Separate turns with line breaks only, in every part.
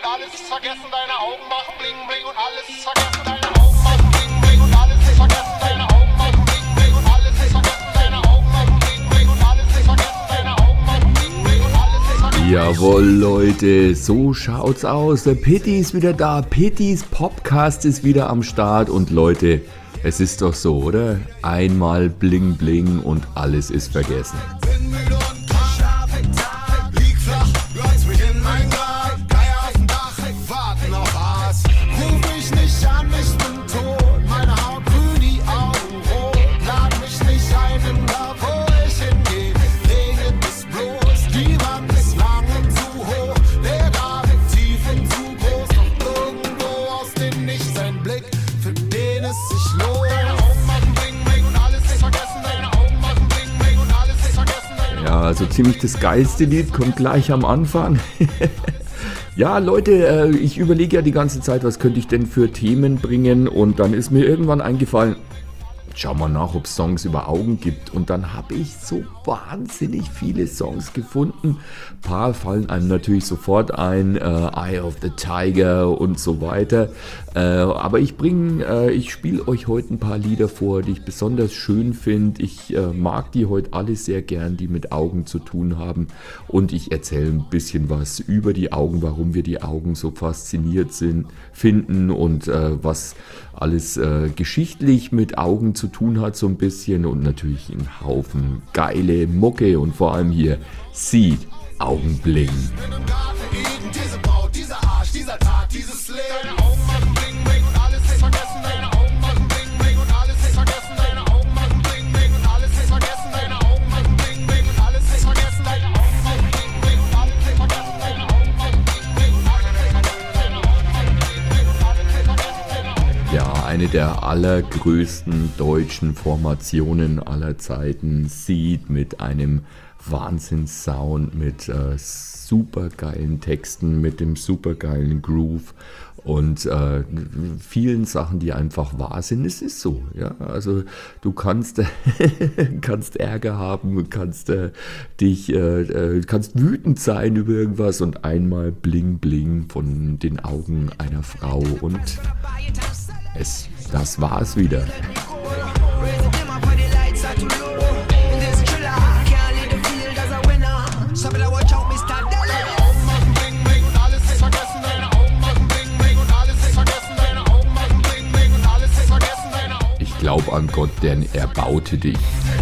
und alles ist vergessen, deine Augen machen bling bling und alles ist vergessen, deine Augen machen bling bling und alles ist vergessen, deine Augen machen bling bling und alles ist vergessen, deine Augen machen bling bling und alles ist vergessen, deine Augen machen bling bling und alles ist vergessen.
Jawohl, Leute, so schaut's aus. Der Pitti ist wieder da. Pittis Popcast ist wieder am Start. Und Leute, es ist doch so, oder? Einmal bling bling und alles ist vergessen.
Bin müde und krank, lieg flach, glotz mich in mein Grab, Geier auf dem Dach, warten auf was. Ruf mich nicht an, ich bin tot, meine Haut grün, die Augen rot. Lad mich nicht ein im Grab, wo ich hingehe, regnet es bloß. Die Wand ist lang und zu hoch, der Grab tief und zu groß. Doch irgendwo aus dem Nichts ein Blick, für den es sich lohnt.
Ja, also ziemlich das geilste Lied kommt gleich am Anfang. Ja, Leute, ich überlege ja die ganze Zeit, was könnte ich denn für Themen bringen, und dann ist mir irgendwann eingefallen, schau mal nach, ob es Songs über Augen gibt, und dann habe ich so wahnsinnig viele Songs gefunden. Ein paar fallen einem natürlich sofort ein, Eye of the Tiger und so weiter, aber ich spiele euch heute ein paar Lieder vor, die ich besonders schön finde. Ich mag die heute alle sehr gern, die mit Augen zu tun haben, und ich erzähle ein bisschen was über die Augen, warum wir die Augen so fasziniert finden und was alles geschichtlich mit Augen zu tun hat so ein bisschen, und natürlich ein Haufen geile Mucke und vor allem hier Seed, Augenbling.
Diese Braut, dieser Arsch, dieser Tag, dieses Leben. Deine Augen machen bling bling und alles ist vergessen. Deine Augen machen bling bling und alles ist vergessen. Deine Augen machen bling bling und alles ist vergessen. Deine Augen machen bling bling und alles ist vergessen. Deine Augen machen bling bling und alles ist vergessen. Deine Augen machen bling bling und alles ist vergessen. Deine Augen machen bling bling und alles ist vergessen.
Ja, eine der allergrößten deutschen Formationen aller Zeiten, Seed, mit einem Wahnsinnssound, mit supergeilen Texten, mit dem supergeilen Groove und vielen Sachen, die einfach wahr sind. Es ist so, ja. Also du kannst Ärger haben, kannst wütend sein über irgendwas, und einmal bling bling von den Augen einer Frau, und das war's wieder. Ich glaube an Gott, denn er baute dich.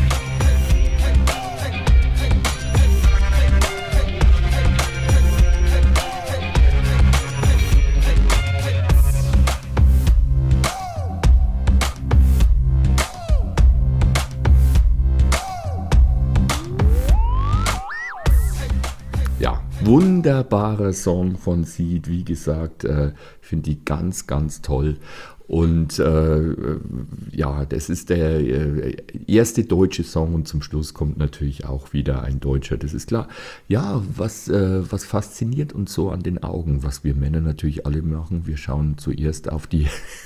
Wunderbarer Song von Seed, wie gesagt, ich finde die ganz, ganz toll. Und ja, das ist der erste deutsche Song, und zum Schluss kommt natürlich auch wieder ein deutscher, das ist klar. Ja, was fasziniert uns so an den Augen, was wir Männer natürlich alle machen, wir schauen zuerst auf die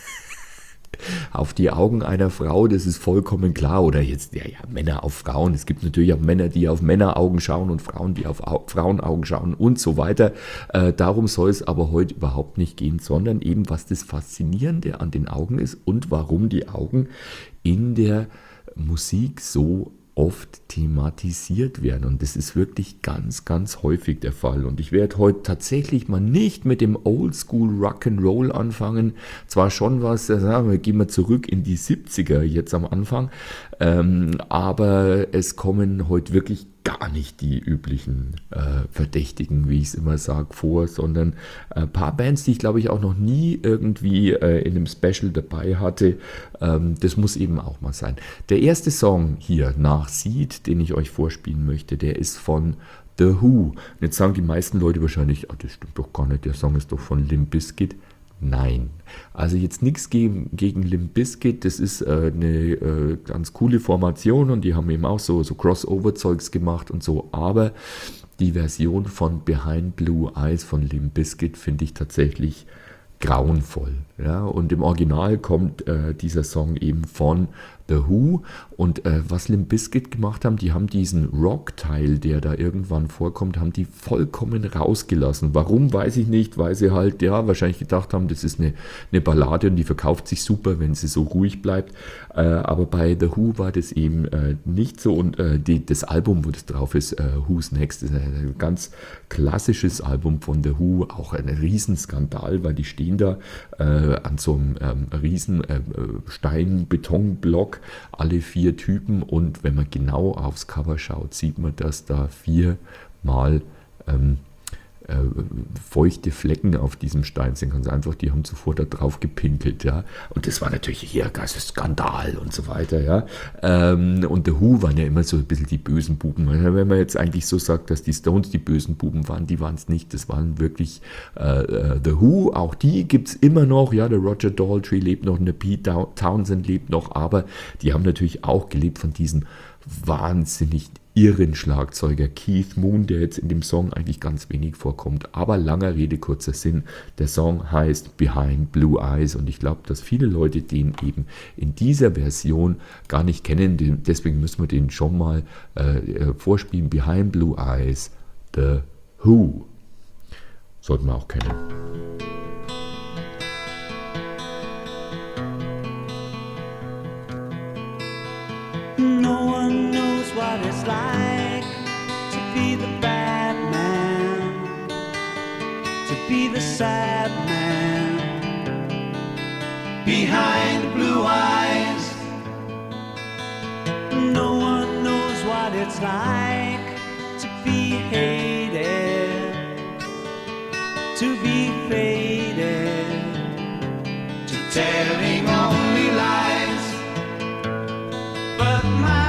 Augen einer Frau, das ist vollkommen klar. Oder jetzt, ja, Männer auf Frauen. Es gibt natürlich auch Männer, die auf Männeraugen schauen, und Frauen, die auf Frauenaugen schauen und so weiter. Darum soll es aber heute überhaupt nicht gehen, sondern eben, was das Faszinierende an den Augen ist und warum die Augen in der Musik so oft thematisiert werden, und das ist wirklich ganz, ganz häufig der Fall. Und ich werde heute tatsächlich mal nicht mit dem Oldschool Rock'n'Roll anfangen, zwar schon was, gehen wir zurück in die 70er jetzt am Anfang, aber es kommen heute wirklich gar nicht die üblichen Verdächtigen, wie ich es immer sage, vor, sondern ein paar Bands, die ich glaube ich auch noch nie irgendwie in einem Special dabei hatte. Das muss eben auch mal sein. Der erste Song hier nach Seed, den ich euch vorspielen möchte, der ist von The Who. Und jetzt sagen die meisten Leute wahrscheinlich, das stimmt doch gar nicht, der Song ist doch von Limp Bizkit. Nein, also jetzt nichts gegen Limp Bizkit, das ist eine ganz coole Formation, und die haben eben auch so Crossover-Zeugs gemacht und so, aber die Version von Behind Blue Eyes von Limp Bizkit finde ich tatsächlich grauenvoll. Ja? Und im Original kommt dieser Song eben von The Who. Und was Limp Bizkit gemacht haben, die haben diesen Rock-Teil, der da irgendwann vorkommt, haben die vollkommen rausgelassen. Warum, weiß ich nicht, weil sie halt, ja, wahrscheinlich gedacht haben, das ist eine Ballade und die verkauft sich super, wenn sie so ruhig bleibt. Aber bei The Who war das eben nicht so. Und das Album, wo das drauf ist, Who's Next, ist ein ganz klassisches Album von The Who, auch ein Riesenskandal, weil die stehen da an so einem riesen Stein-Beton-Block, alle 4 Typen, und wenn man genau aufs Cover schaut, sieht man, dass da 4-mal feuchte Flecken auf diesem Stein sind. Ganz einfach, die haben zuvor da drauf gepinkelt, ja. Und das war natürlich hier Skandal und so weiter, ja. Und The Who waren ja immer so ein bisschen die bösen Buben. Wenn man jetzt eigentlich so sagt, dass die Stones die bösen Buben waren, die waren es nicht. Das waren wirklich The Who. Auch die gibt es immer noch, ja. Der Roger Daltrey lebt noch, der Pete Townsend lebt noch, aber die haben natürlich auch gelebt von diesem wahnsinnig irren Schlagzeuger Keith Moon, der jetzt in dem Song eigentlich ganz wenig vorkommt. Aber langer Rede, kurzer Sinn, der Song heißt Behind Blue Eyes und ich glaube, dass viele Leute den eben in dieser Version gar nicht kennen. Deswegen müssen wir den schon mal vorspielen. Behind Blue Eyes, The Who. Sollten wir auch kennen.
No one knows what it's like to be the bad man, to be the sad man behind blue eyes. No one knows what it's like to be hated, to be faded, to telling only lies. But my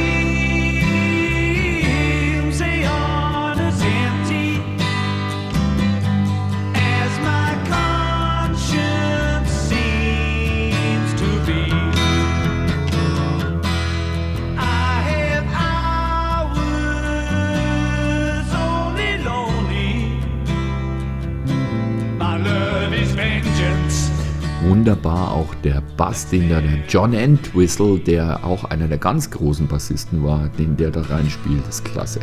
dreams, they aren't as empty as my conscience seems to be. I have hours only lonely. My love is vengeance.
Wunderbar auch der Bass, den da der John Entwistle, der auch einer der ganz großen Bassisten war, den der da reinspielt, ist klasse.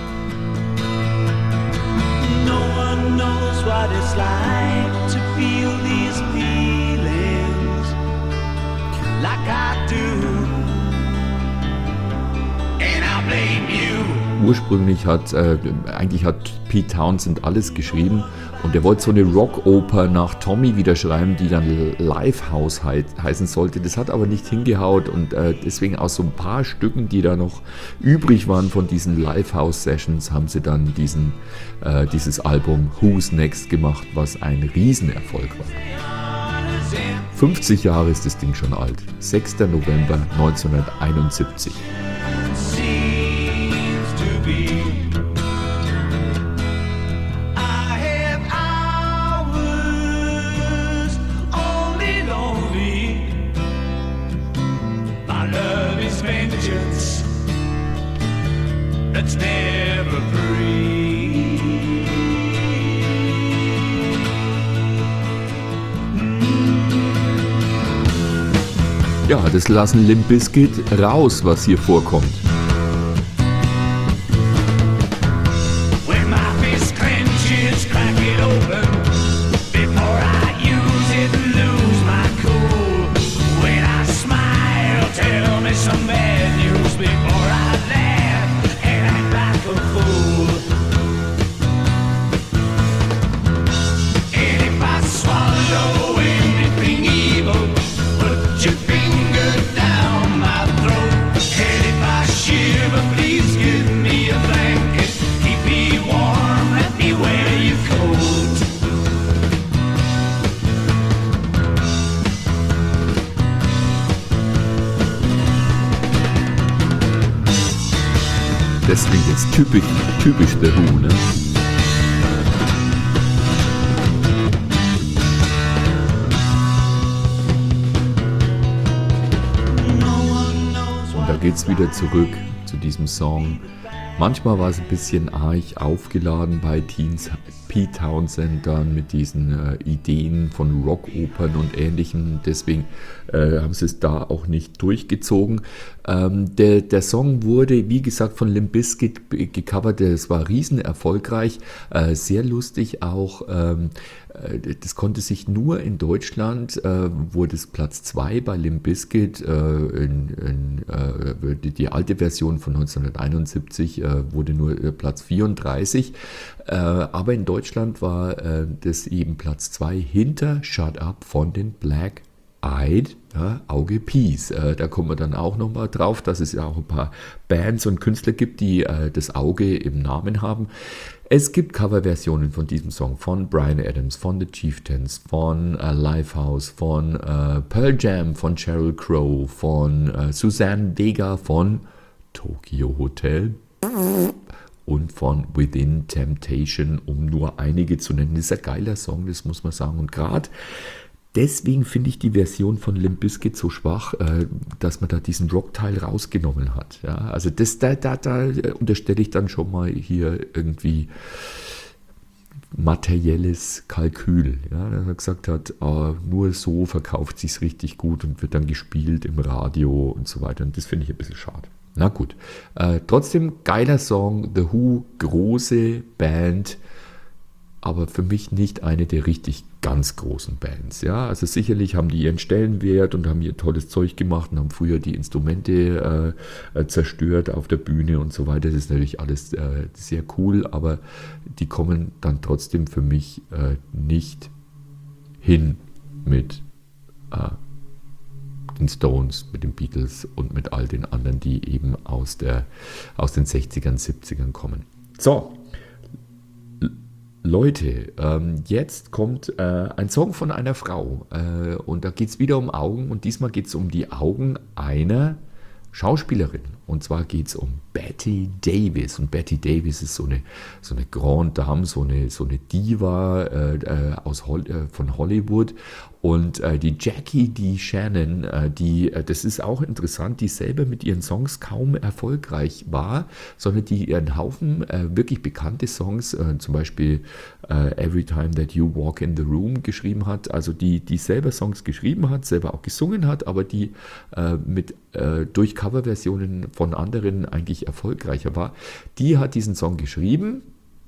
No one knows what it's like to feel these feelings like I do. And I blame you.
Ursprünglich hat Pete Townsend alles geschrieben und er wollte so eine Rockoper nach Tommy wieder schreiben, die dann Lifehouse heißen sollte. Das hat aber nicht hingehaut und deswegen aus so ein paar Stücken, die da noch übrig waren von diesen Lifehouse-Sessions, haben sie dann dieses Album Who's Next gemacht, was ein Riesenerfolg war. 50 Jahre ist das Ding schon alt. 6. November 1971.
That's never free.
Ja, das lassen Limp Bizkit raus, was hier vorkommt.
When my fist clenches, crack it open before I use it and lose my cool. When I smile, tell me some bad news before I laugh and act like a fool. And if I swallow anything evil, put your finger down my throat. And if I shiver, please give me a blanket. Keep me warm, let me wear your coat.
Das klingt jetzt typisch The Who, ne? Und da geht's wieder zurück zu diesem Song. Manchmal war es ein bisschen arg aufgeladen bei Pete Townsend dann mit diesen Ideen von Rockopern und Ähnlichem. Deswegen haben sie es da auch nicht durchgezogen. Der Song wurde, wie gesagt, von Limp Bizkit gecovert. Das war riesen erfolgreich, sehr lustig auch. Das konnte sich nur in Deutschland, wurde es Platz 2 bei Limp Bizkit. Die alte Version von 1971 wurde nur Platz 34. Aber in Deutschland war das eben Platz 2 hinter Shut Up von den Black Eyed, ja, Auge Peas. Da kommen wir dann auch nochmal drauf, dass es ja auch ein paar Bands und Künstler gibt, die das Auge im Namen haben. Es gibt Coverversionen von diesem Song von Bryan Adams, von The Chieftains, von Lifehouse, von Pearl Jam, von Sheryl Crow, von Suzanne Vega, von Tokyo Hotel und von Within Temptation, um nur einige zu nennen. Das ist ein geiler Song, das muss man sagen. Und gerade deswegen finde ich die Version von Limp Bizkit so schwach, dass man da diesen Rockteil rausgenommen hat. Ja, also da unterstelle ich dann schon mal hier irgendwie materielles Kalkül. Ja, dass er gesagt hat, nur so verkauft sich's richtig gut und wird dann gespielt im Radio und so weiter. Und das finde ich ein bisschen schade. Na gut, trotzdem geiler Song, The Who, große Band, aber für mich nicht eine der richtig ganz großen Bands. Ja, also sicherlich haben die ihren Stellenwert und haben ihr tolles Zeug gemacht und haben früher die Instrumente zerstört auf der Bühne und so weiter. Das ist natürlich alles sehr cool, aber die kommen dann trotzdem für mich nicht hin mit den Stones, mit den Beatles und mit all den anderen, die eben aus den 60ern, 70ern kommen. So, Leute, jetzt kommt ein Song von einer Frau und da geht es wieder um Augen und diesmal geht es um die Augen einer Schauspielerin. Und zwar geht es um Bette Davis. Und Bette Davis ist so eine Grande Dame, so eine Diva von Hollywood. Und die Jackie D. Shannon, das ist auch interessant, die selber mit ihren Songs kaum erfolgreich war, sondern die ihren Haufen wirklich bekannte Songs, zum Beispiel Every Time That You Walk in the Room geschrieben hat, also die selber Songs geschrieben hat, selber auch gesungen hat, aber die durch Coverversionen von anderen eigentlich erfolgreicher war. Die hat diesen Song geschrieben.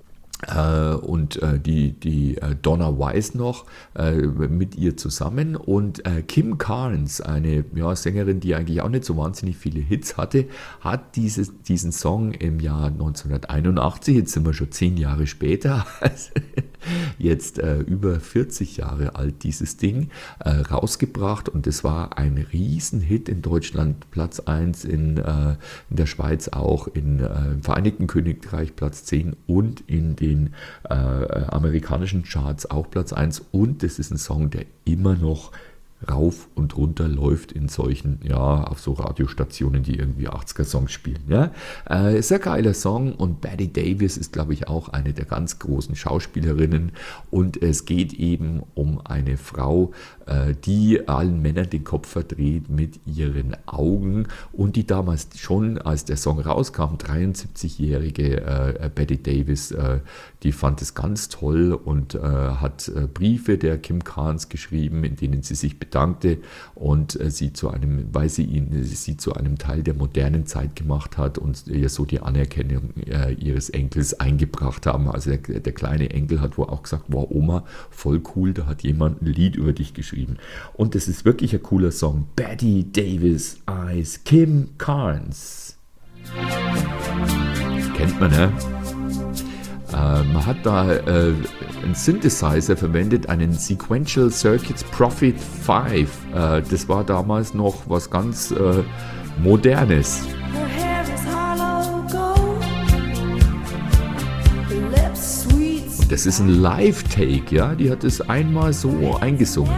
Und die Donna Wise noch mit ihr zusammen und Kim Carnes, eine Sängerin, die eigentlich auch nicht so wahnsinnig viele Hits hatte, hat diesen Song im Jahr 1981, jetzt sind wir schon 10 Jahre später, jetzt über 40 Jahre alt dieses Ding, rausgebracht und es war ein Riesenhit in Deutschland, Platz 1 in der Schweiz auch, im Vereinigten Königreich Platz 10 und in den amerikanischen Charts auch Platz 1 und das ist ein Song, der immer noch rauf und runter läuft in solchen, auf so Radiostationen, die irgendwie 80er-Songs spielen. Ja? Ist ein geiler Song und Bette Davis ist, glaube ich, auch eine der ganz großen Schauspielerinnen und es geht eben um eine Frau, die allen Männern den Kopf verdreht mit ihren Augen und die damals schon, als der Song rauskam, 73-jährige Bette Davis, die fand es ganz toll und hat Briefe der Kim Carnes geschrieben, in denen sie sich bedankte und sie zu einem Teil der modernen Zeit gemacht hat und ihr so die Anerkennung ihres Enkels eingebracht haben. Also der kleine Enkel hat wohl auch gesagt, wow Oma, voll cool, da hat jemand ein Lied über dich geschrieben. Und das ist wirklich ein cooler Song. Bette Davis Eyes, Kim Carnes. Kennt man, ne? Man hat da einen Synthesizer verwendet, einen Sequential Circuits Prophet 5. Das war damals noch was ganz Modernes. Und das ist ein Live-Take, ja? Die hat es einmal so eingesungen.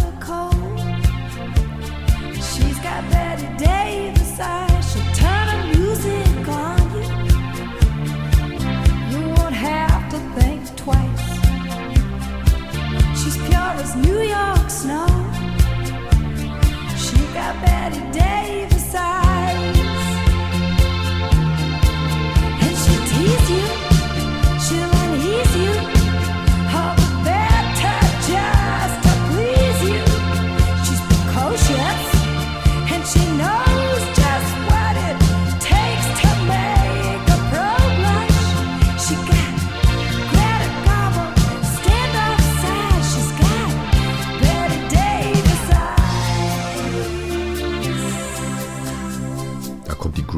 New York snow. She got Bette Davis eyes, and she'll tease you, she'll unease you,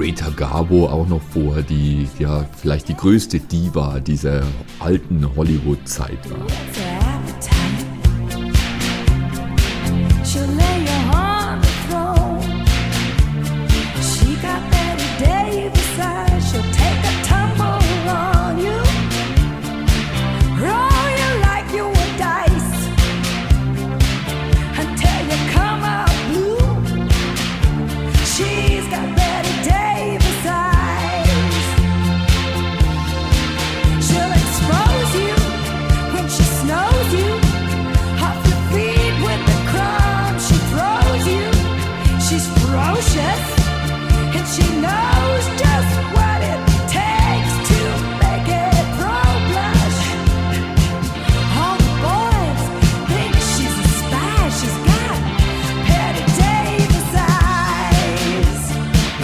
Greta Garbo auch noch vor, die ja vielleicht die größte Diva dieser alten Hollywood-Zeit war.
It's her appetite. She'll lay you on the throne. She got Betty Davis eyes. She'll take a tumble on you, roll you like you were dice until you come out blue. She's got Betty Davis eyes. She'll expose you when she snows you off your feet with the crumbs she throws you. She's ferocious and she knows just what it takes to make it pro blush. All the boys think she's a spy. She's got Betty Davis eyes.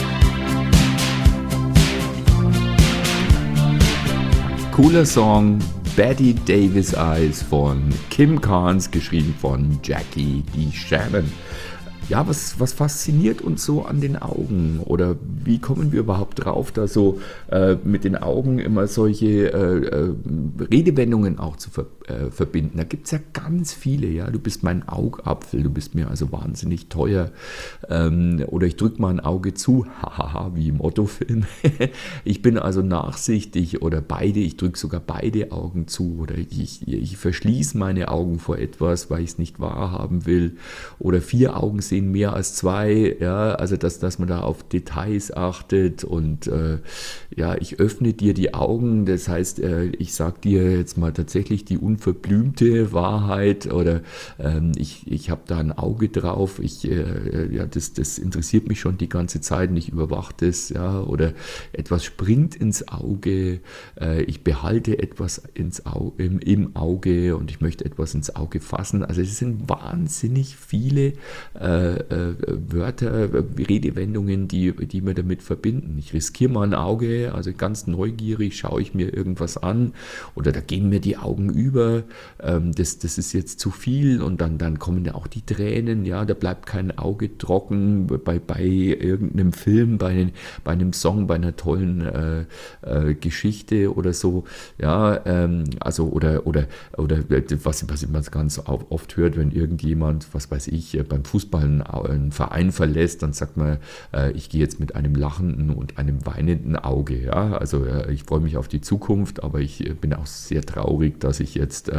Cooler Song, Betty Davis Eyes von Kim Carnes, geschrieben von Jackie D. Shannon. Ja, was fasziniert uns so an den Augen? Oder wie kommen wir überhaupt drauf, da so mit den Augen immer solche Redewendungen auch zu verbinden? Da gibt es ja ganz viele, ja. Du bist mein Augapfel, du bist mir also wahnsinnig teuer. Oder ich drücke mal ein Auge zu, hahaha, wie im Otto-Film. Ich bin also nachsichtig oder beide, ich drücke sogar beide Augen zu. Oder ich verschließe meine Augen vor etwas, weil ich es nicht wahrhaben will. Oder 4 Augen sehen mehr als 2, ja, also dass man da auf Details achtet und ja, ich öffne dir die Augen, das heißt, ich sag dir jetzt mal tatsächlich die unverblümte Wahrheit oder ich habe da ein Auge drauf, ja, das interessiert mich schon die ganze Zeit und ich überwache das, ja, oder etwas springt ins Auge, ich behalte etwas im Auge und ich möchte etwas ins Auge fassen, also es sind wahnsinnig viele Wörter, Redewendungen, die wir damit verbinden. Ich riskiere mal ein Auge, also ganz neugierig schaue ich mir irgendwas an oder da gehen mir die Augen über, das ist jetzt zu viel und dann kommen ja auch die Tränen, ja, da bleibt kein Auge trocken bei irgendeinem Film, bei einem Song, bei einer tollen Geschichte oder so, ja, also oder was man ganz oft hört, wenn irgendjemand, was weiß ich, beim Fußball einen Verein verlässt, dann sagt man, ich gehe jetzt mit einem lachenden und einem weinenden Auge. Ja? Also ich freue mich auf die Zukunft, aber ich bin auch sehr traurig, dass ich jetzt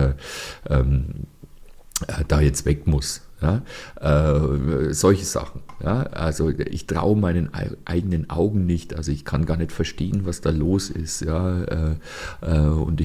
da jetzt weg muss. Ja? Solche Sachen. Ja? Also ich traue meinen eigenen Augen nicht, also ich kann gar nicht verstehen, was da los ist. Ja? Und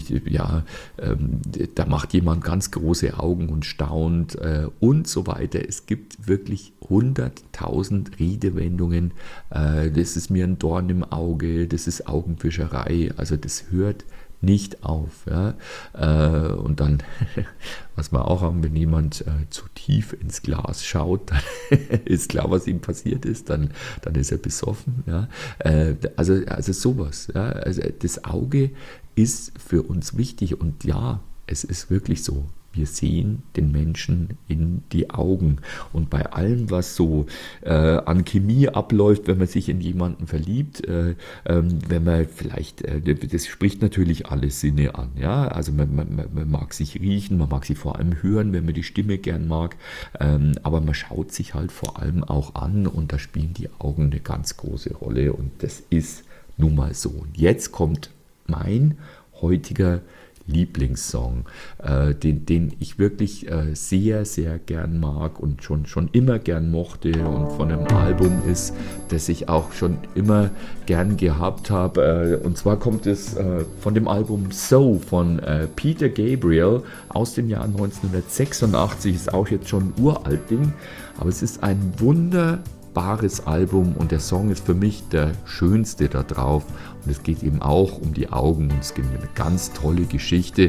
da macht jemand ganz große Augen und staunt und so weiter. Es gibt wirklich 100.000 Redewendungen. Das ist mir ein Dorn im Auge, das ist Augenwischerei, also das hört nicht auf. Ja? Und dann, was wir auch haben, wenn jemand zu tief ins Glas schaut, dann ist klar, was ihm passiert ist, dann ist er besoffen. Ja? Also sowas. Ja? Also das Auge ist für uns wichtig und ja, es ist wirklich so. Wir sehen den Menschen in die Augen. Und bei allem, was so an Chemie abläuft, wenn man sich in jemanden verliebt, wenn man vielleicht, das spricht natürlich alle Sinne an. Ja? Also man mag sich riechen, man mag sie vor allem hören, wenn man die Stimme gern mag. Aber man schaut sich halt vor allem auch an und da spielen die Augen eine ganz große Rolle. Und das ist nun mal so. Und jetzt kommt mein heutiger Lieblingssong, den ich wirklich sehr, sehr gern mag und schon immer gern mochte und von einem Album ist, das ich auch schon immer gern gehabt habe. Und zwar kommt es von dem Album So von Peter Gabriel aus dem Jahr 1986, ist auch jetzt schon ein uralt Ding, aber es ist ein wunderbares Album und der Song ist für mich der schönste da drauf und es geht eben auch um die Augen und es gibt eine ganz tolle Geschichte.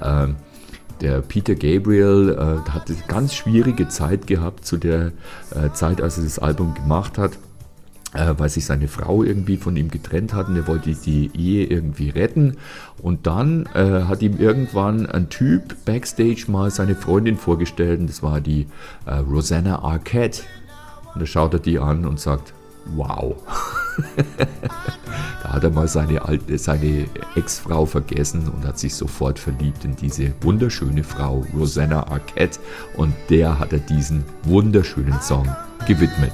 Der Peter Gabriel hatte eine ganz schwierige Zeit gehabt zu der Zeit, als er das Album gemacht hat, weil sich seine Frau irgendwie von ihm getrennt hat und er wollte die Ehe irgendwie retten und dann hat ihm irgendwann ein Typ backstage mal seine Freundin vorgestellt und das war die Rosanna Arquette. Und da schaut er die an und sagt, wow. Da hat er mal seine Ex-Frau vergessen und hat sich sofort verliebt in diese wunderschöne Frau Rosanna Arquette, und der hat er diesen wunderschönen Song gewidmet.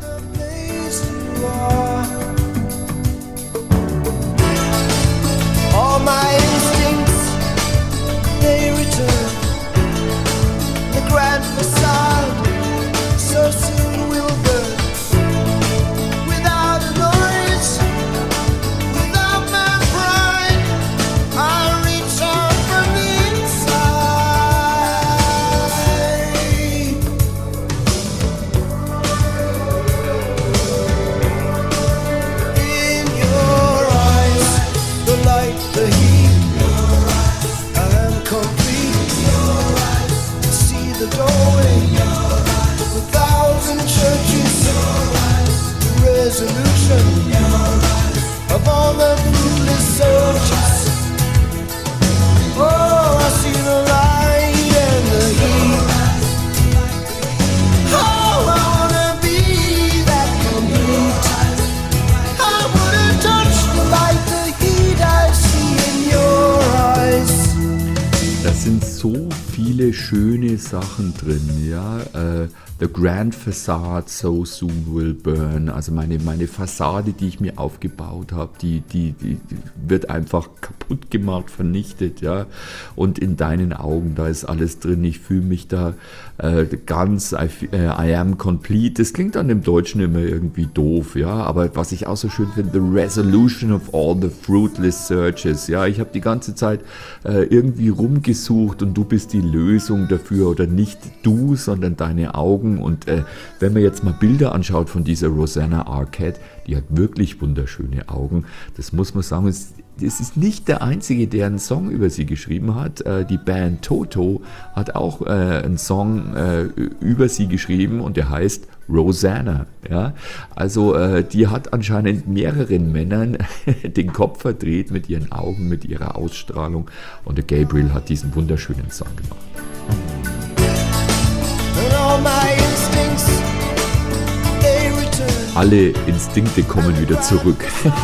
All my instincts, they return. The grand facade so soon will burn. Without a noise, without my pride, I'll reach out from the inside. In your eyes, the light, the heat, I am complete. See the doorway, a thousand churches, the resolution of all the fruitless searches. Oh, I see the light and the heat. Oh, I wanna be that complete. I wanna touch the light, the heat I see in your eyes.
Da sind so viele schöne Sachen drin, ja. The Grand Facade so soon will burn. Also meine Fassade, die ich mir aufgebaut habe, die wird einfach kaputt gemacht, vernichtet, ja. Und in deinen Augen, da ist alles drin. Ich fühle mich da ganz, I am complete. Das klingt dann im Deutschen immer irgendwie doof, ja. Aber was ich auch so schön finde, the resolution of all the fruitless searches. Ja, ich habe die ganze Zeit irgendwie rumgesucht und du bist die Lösung dafür, oder nicht du, sondern deine Augen. Und wenn man jetzt mal Bilder anschaut von dieser Rosanna Arquette, die hat wirklich wunderschöne Augen. Das muss man sagen. Es ist nicht der Einzige, der einen Song über sie geschrieben hat. Die Band Toto hat auch einen Song über sie geschrieben, und der heißt Rosanna. Ja? Also die hat anscheinend mehreren Männern den Kopf verdreht mit ihren Augen, mit ihrer Ausstrahlung, und der Gabriel hat diesen wunderschönen Song gemacht.
And all my instincts, they return.
Alle Instinkte kommen wieder zurück.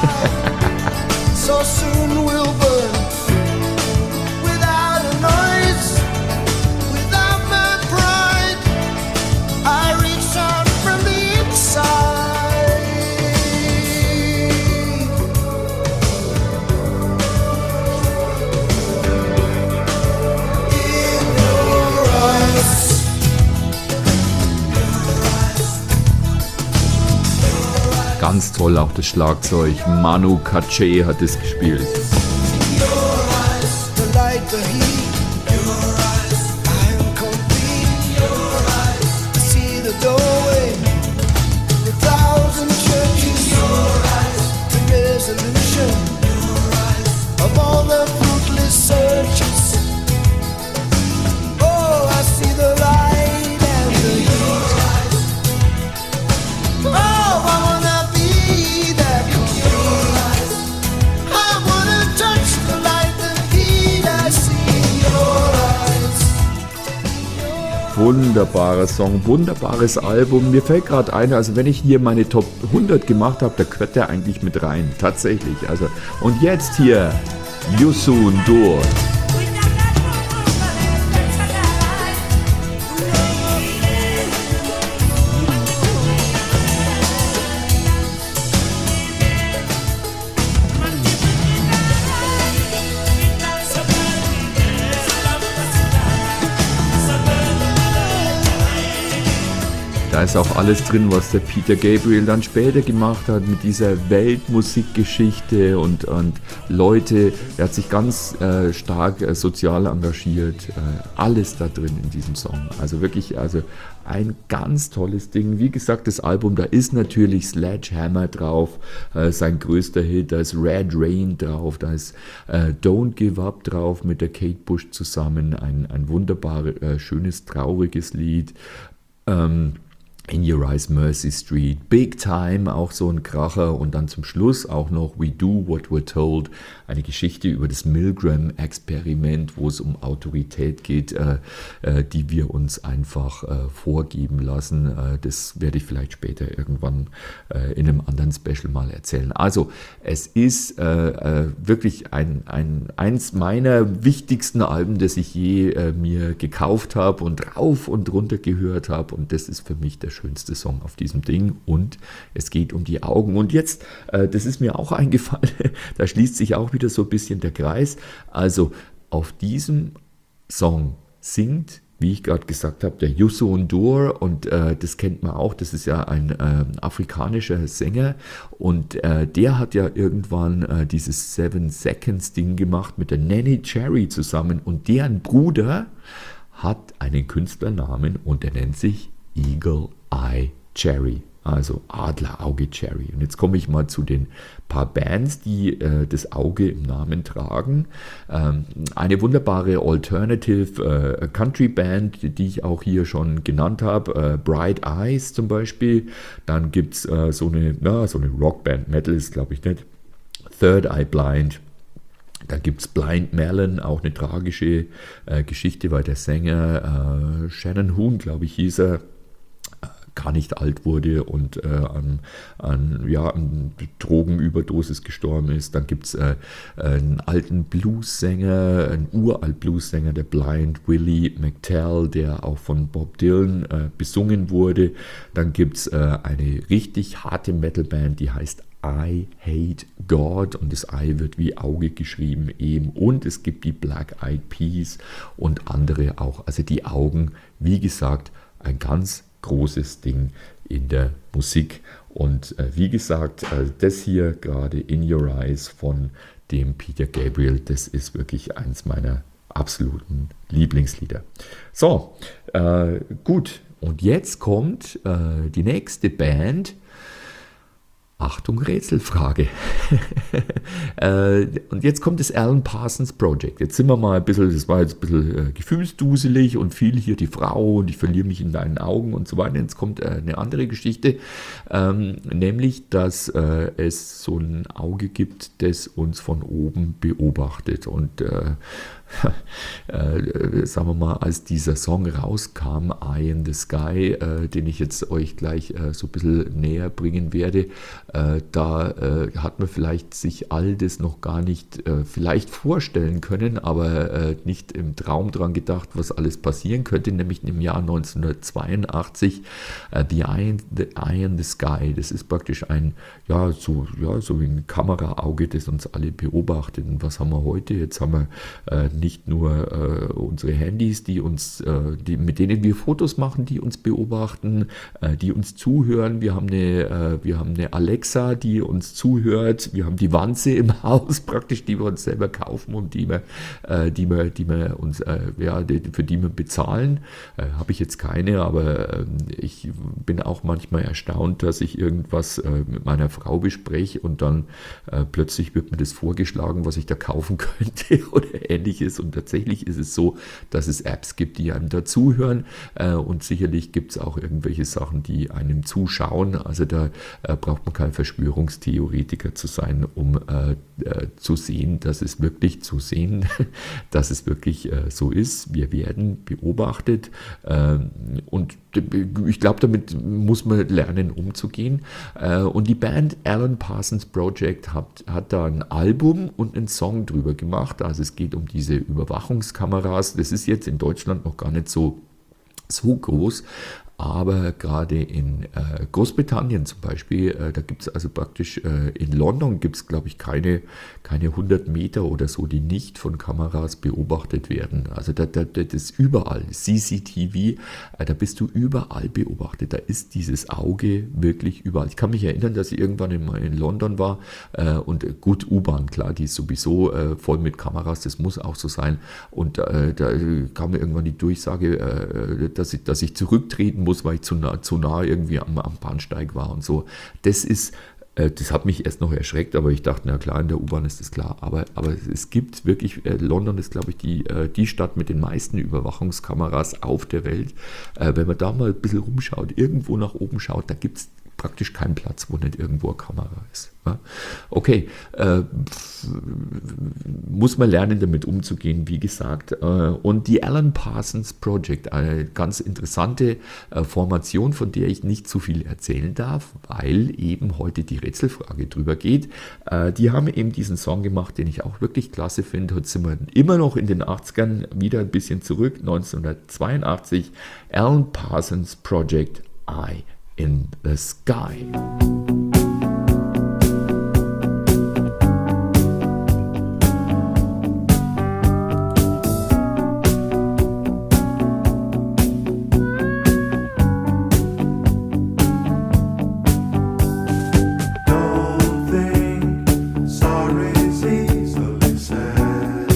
So soon will burn. Without a noise, without my pride, I reach out from the inside. In your eyes.
Ganz toll auch das Schlagzeug. Manu Katché hat es gespielt.
Your eyes, the light, the heat. Your eyes, I am complete. Your eyes, I see the doorway, a thousand churches. Your eyes, the resolution. Your eyes, of all the fruitless searches. Oh, I see the light and the heat. Oh, I wanna be that complete. I wanna touch the light, the heat I see in your eyes.
Wunderbarer Song, wunderbares Album. Mir fällt gerade ein, also wenn ich hier meine Top 100 gemacht habe, da gehört der eigentlich mit rein. Tatsächlich. Also, und jetzt hier Youssou N'Dour. Da ist auch alles drin, was der Peter Gabriel dann später gemacht hat mit dieser Weltmusikgeschichte und Leute, er hat sich ganz stark sozial engagiert. Alles da drin in diesem Song. Also wirklich, also ein ganz tolles Ding. Wie gesagt, das Album, da ist natürlich Sledgehammer drauf, sein größter Hit, da ist Red Rain drauf, da ist Don't Give Up drauf mit der Kate Bush zusammen, ein wunderbar schönes, trauriges Lied. In Your Eyes, Mercy Street, Big Time, auch so ein Kracher und dann zum Schluss auch noch We Do What We're Told, eine Geschichte über das Milgram-Experiment, wo es um Autorität geht, die wir uns einfach vorgeben lassen. Das werde ich vielleicht später irgendwann in einem anderen Special mal erzählen. Also es ist wirklich eins meiner wichtigsten Alben, das ich je mir gekauft habe und rauf und runter gehört habe, und das ist für mich der schönste Song auf diesem Ding, und es geht um die Augen. Und jetzt, das ist mir auch eingefallen, da schließt sich auch wieder so ein bisschen der Kreis. Also auf diesem Song singt, wie ich gerade gesagt habe, der Youssou N'Dour, und das kennt man auch, das ist ja ein afrikanischer Sänger, und der hat ja irgendwann dieses 7 Seconds Ding gemacht mit der Nanny Cherry zusammen, und deren Bruder hat einen Künstlernamen und der nennt sich Eagle Eye Cherry, also Adlerauge Cherry. Und jetzt komme ich mal zu den paar Bands, die das Auge im Namen tragen. Eine wunderbare Alternative Country Band, die ich auch hier schon genannt habe, Bright Eyes zum Beispiel. Dann gibt es so eine Rockband, Metal ist glaube ich nicht, Third Eye Blind. Dann gibt es Blind Melon, auch eine tragische Geschichte, weil der Sänger Shannon Hoon, glaube ich, hieß er, gar nicht alt wurde und an Drogenüberdosis gestorben ist. Dann gibt es einen alten Blues-Sänger, einen uralt Blues-Sänger, der Blind Willie McTell, der auch von Bob Dylan besungen wurde. Dann gibt es eine richtig harte Metal-Band, die heißt I Hate God, und das I wird wie Auge geschrieben eben, und es gibt die Black Eyed Peas und andere auch. Also die Augen, wie gesagt, ein ganz großes Ding in der Musik, und wie gesagt, das hier gerade In Your Eyes von dem Peter Gabriel, das ist wirklich eins meiner absoluten Lieblingslieder. So, gut, und jetzt kommt die nächste Band. Achtung, Rätselfrage. Und jetzt kommt das Alan Parsons Project. Jetzt sind wir mal ein bisschen, das war jetzt ein bisschen gefühlsduselig und viel hier die Frau und ich verliere mich in deinen Augen und so weiter. Jetzt kommt eine andere Geschichte, nämlich, dass es so ein Auge gibt, das uns von oben beobachtet. Und sagen wir mal, als dieser Song rauskam, Eye in the Sky, den ich jetzt euch gleich so ein bisschen näher bringen werde, da hat man vielleicht sich all das noch gar nicht vielleicht vorstellen können, aber nicht im Traum dran gedacht, was alles passieren könnte, nämlich im Jahr 1982 The Eye in the Sky. Das ist praktisch so wie ein Kameraauge, das uns alle beobachtet. Und was haben wir heute? Jetzt haben wir nicht nur unsere Handys, mit denen wir Fotos machen, die uns beobachten, die uns zuhören. Wir haben eine Alexa, die uns zuhört. Wir haben die Wanze im Haus praktisch, die wir uns selber kaufen und für die wir bezahlen. Habe ich jetzt keine, aber ich bin auch manchmal erstaunt, dass ich irgendwas mit meiner Frau bespreche und dann plötzlich wird mir das vorgeschlagen, was ich da kaufen könnte oder ähnliches. Und tatsächlich ist es so, dass es Apps gibt, die einem dazuhören, und sicherlich gibt es auch irgendwelche Sachen, die einem zuschauen. Also da braucht man kein Verschwörungstheoretiker zu sein, um zu sehen, dass es wirklich so ist. Wir werden beobachtet, und ich glaube, damit muss man lernen, umzugehen. Und die Band Alan Parsons Project hat da ein Album und einen Song drüber gemacht. Also es geht um diese Überwachungskameras. Das ist jetzt in Deutschland noch gar nicht so groß. Aber gerade in Großbritannien zum Beispiel, da gibt es also praktisch, in London gibt es, glaube ich, keine 100 Meter oder so, die nicht von Kameras beobachtet werden. Also das ist überall, CCTV, da bist du überall beobachtet. Da ist dieses Auge wirklich überall. Ich kann mich erinnern, dass ich irgendwann in London war, und gut, U-Bahn, klar, die ist sowieso voll mit Kameras, das muss auch so sein. Und da kam mir irgendwann die Durchsage, dass ich zurücktreten muss, weil ich zu nah irgendwie am Bahnsteig war und so. Das ist Das hat mich erst noch erschreckt, aber ich dachte, na klar, in der U-Bahn ist das klar. Aber es gibt wirklich, London ist, glaube ich, die Stadt mit den meisten Überwachungskameras auf der Welt. Wenn man da mal ein bisschen rumschaut, irgendwo nach oben schaut, da gibt es praktisch keinen Platz, wo nicht irgendwo eine Kamera ist. Ja? Okay, muss man lernen, damit umzugehen, wie gesagt. Und die Alan Parsons Project, eine ganz interessante Formation, von der ich nicht zu viel erzählen darf, weil eben heute die Rätselfrage drüber geht. Die haben eben diesen Song gemacht, den ich auch wirklich klasse finde. Heute sind wir immer noch in den 80ern, wieder ein bisschen zurück, 1982. Alan Parsons Project, Eye in the Sky.
Don't think sorry's easily said.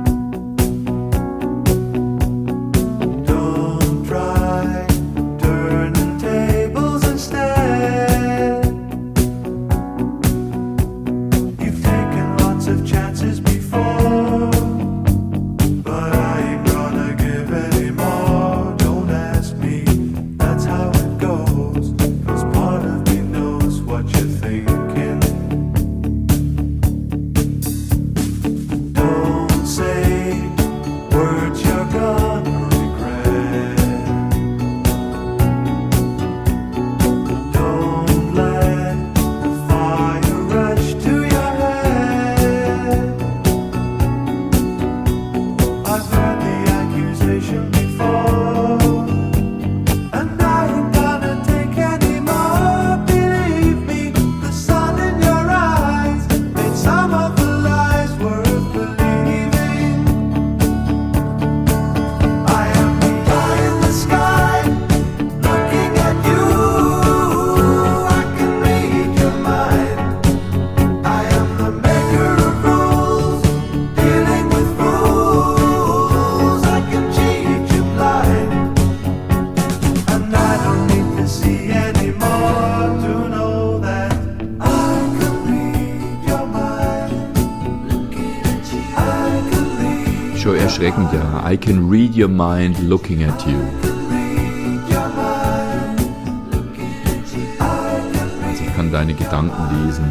Don't try turning tables instead. You've taken lots of chances before, but I ain't gonna give any more. Don't ask me, that's how it goes. 'Cause part of me knows what you're thinking. Don't say words you're gonna regret. Don't let the fire rush to your head. I've heard the accusation before, and I ain't gonna take any more. Believe me, the sun in your eyes made some of the lies worth believing. I am the eye in the sky, looking at you. I can read your mind. I am the maker of rules, dealing with fools. I can cheat you blind, and I don't need to see anymore to know that I can read your mind. I can read,
Schon erschreckend, ja. I can read your mind looking at you.
read your mind.
Also ich kann deine Gedanken lesen,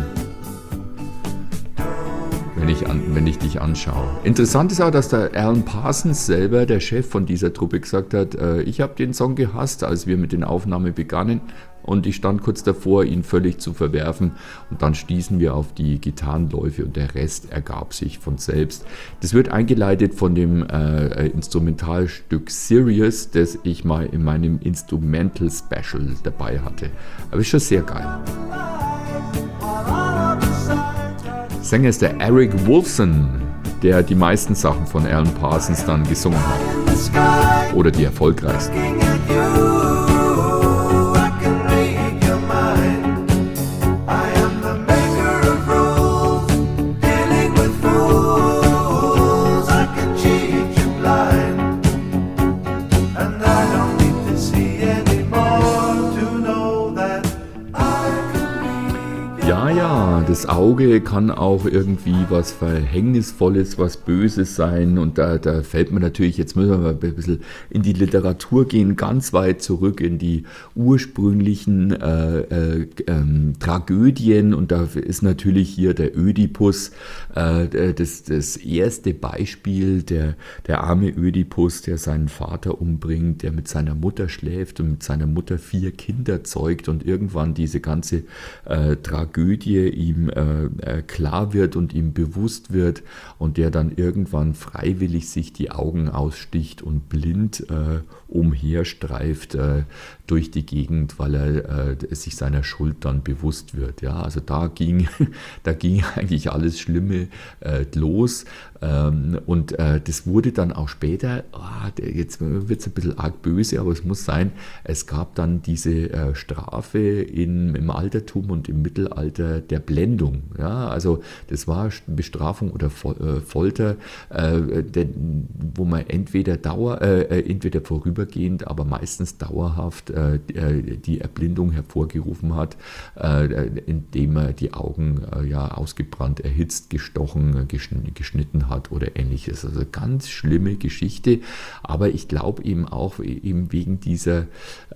wenn ich dich anschaue. Interessant ist auch, dass der Alan Parsons selber, der Chef von dieser Truppe, gesagt hat, ich habe den Song gehasst, als wir mit den Aufnahmen begannen, und ich stand kurz davor, ihn völlig zu verwerfen, und dann stießen wir auf die Gitarrenläufe und der Rest ergab sich von selbst. Das wird eingeleitet von dem Instrumentalstück Sirius, das ich mal in meinem Instrumental Special dabei hatte. Aber ist schon sehr geil. Sänger ist der Eric Woolfson, der die meisten Sachen von Alan Parsons dann gesungen hat.
In the sky,
Oder die erfolgreichsten.
looking at you. I can read your mind. I am the maker of rules, dealing with fools. I can cheat you blind, and I don't need to see anymore to know that I can read your
Ja, das Auge kann auch irgendwie was Verhängnisvolles, was Böses sein. Und da fällt mir natürlich, jetzt müssen wir mal ein bisschen in die Literatur gehen, ganz weit zurück in die ursprünglichen Tragödien. Und da ist natürlich hier der Ödipus das erste Beispiel, der arme Ödipus, der seinen Vater umbringt, der mit seiner Mutter schläft und mit seiner Mutter 4 Kinder zeugt und irgendwann diese ganze Tragödie ihm klar wird und ihm bewusst wird und der dann irgendwann freiwillig sich die Augen aussticht und blind umherstreift durch die Gegend, weil er sich seiner Schuld dann bewusst wird. Ja, also da ging eigentlich alles Schlimme los. Und das wurde dann auch später, jetzt wird es ein bisschen arg böse, aber es muss sein, es gab dann diese Strafe im Altertum und im Mittelalter der Blende. Blendung. Ja, also das war Bestrafung oder Folter, wo man entweder vorübergehend, aber meistens dauerhaft die Erblindung hervorgerufen hat, indem man die Augen ausgebrannt, erhitzt, gestochen, geschnitten hat oder ähnliches. Also ganz schlimme Geschichte, aber ich glaube eben auch wegen dieser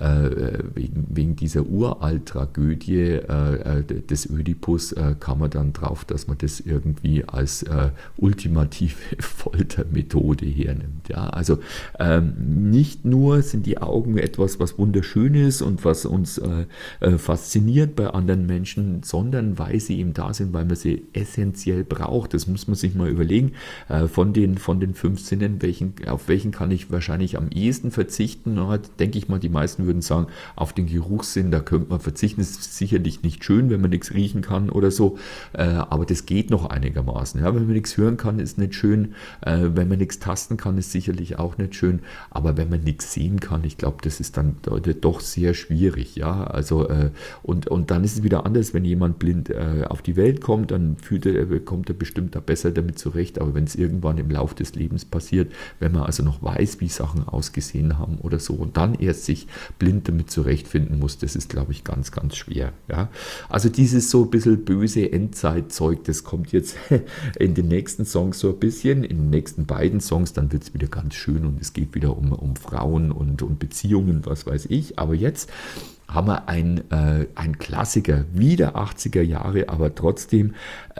Uralt-Tragödie des Ödipus kam man dann drauf, dass man das irgendwie als ultimative Foltermethode hernimmt. Ja, also nicht nur sind die Augen etwas, was wunderschön ist und was uns fasziniert bei anderen Menschen, sondern weil sie eben da sind, weil man sie essentiell braucht. Das muss man sich mal überlegen. Von den 5 Sinnen, auf welchen kann ich wahrscheinlich am ehesten verzichten? Denke ich mal, die meisten würden sagen, auf den Geruchssinn, da könnte man verzichten. Das ist sicherlich nicht schön, wenn man nichts riechen kann oder so, aber das geht noch einigermaßen. Ja, wenn man nichts hören kann, ist nicht schön. Wenn man nichts tasten kann, ist sicherlich auch nicht schön. Aber wenn man nichts sehen kann, ich glaube, das ist dann doch sehr schwierig. Ja, also und dann ist es wieder anders, wenn jemand blind auf die Welt kommt, dann kommt er bestimmt da besser damit zurecht. Aber wenn es irgendwann im Lauf des Lebens passiert, wenn man also noch weiß, wie Sachen ausgesehen haben oder so und dann erst sich blind damit zurechtfinden muss, das ist, glaube ich, ganz, ganz schwer. Ja? Also dieses so ein bisschen böse Endzeitzeug, das kommt jetzt in den nächsten Songs so ein bisschen, in den nächsten beiden Songs, dann wird es wieder ganz schön und es geht wieder um Frauen und Beziehungen, was weiß ich. Aber jetzt haben wir ein Klassiker, wieder 80er Jahre, aber trotzdem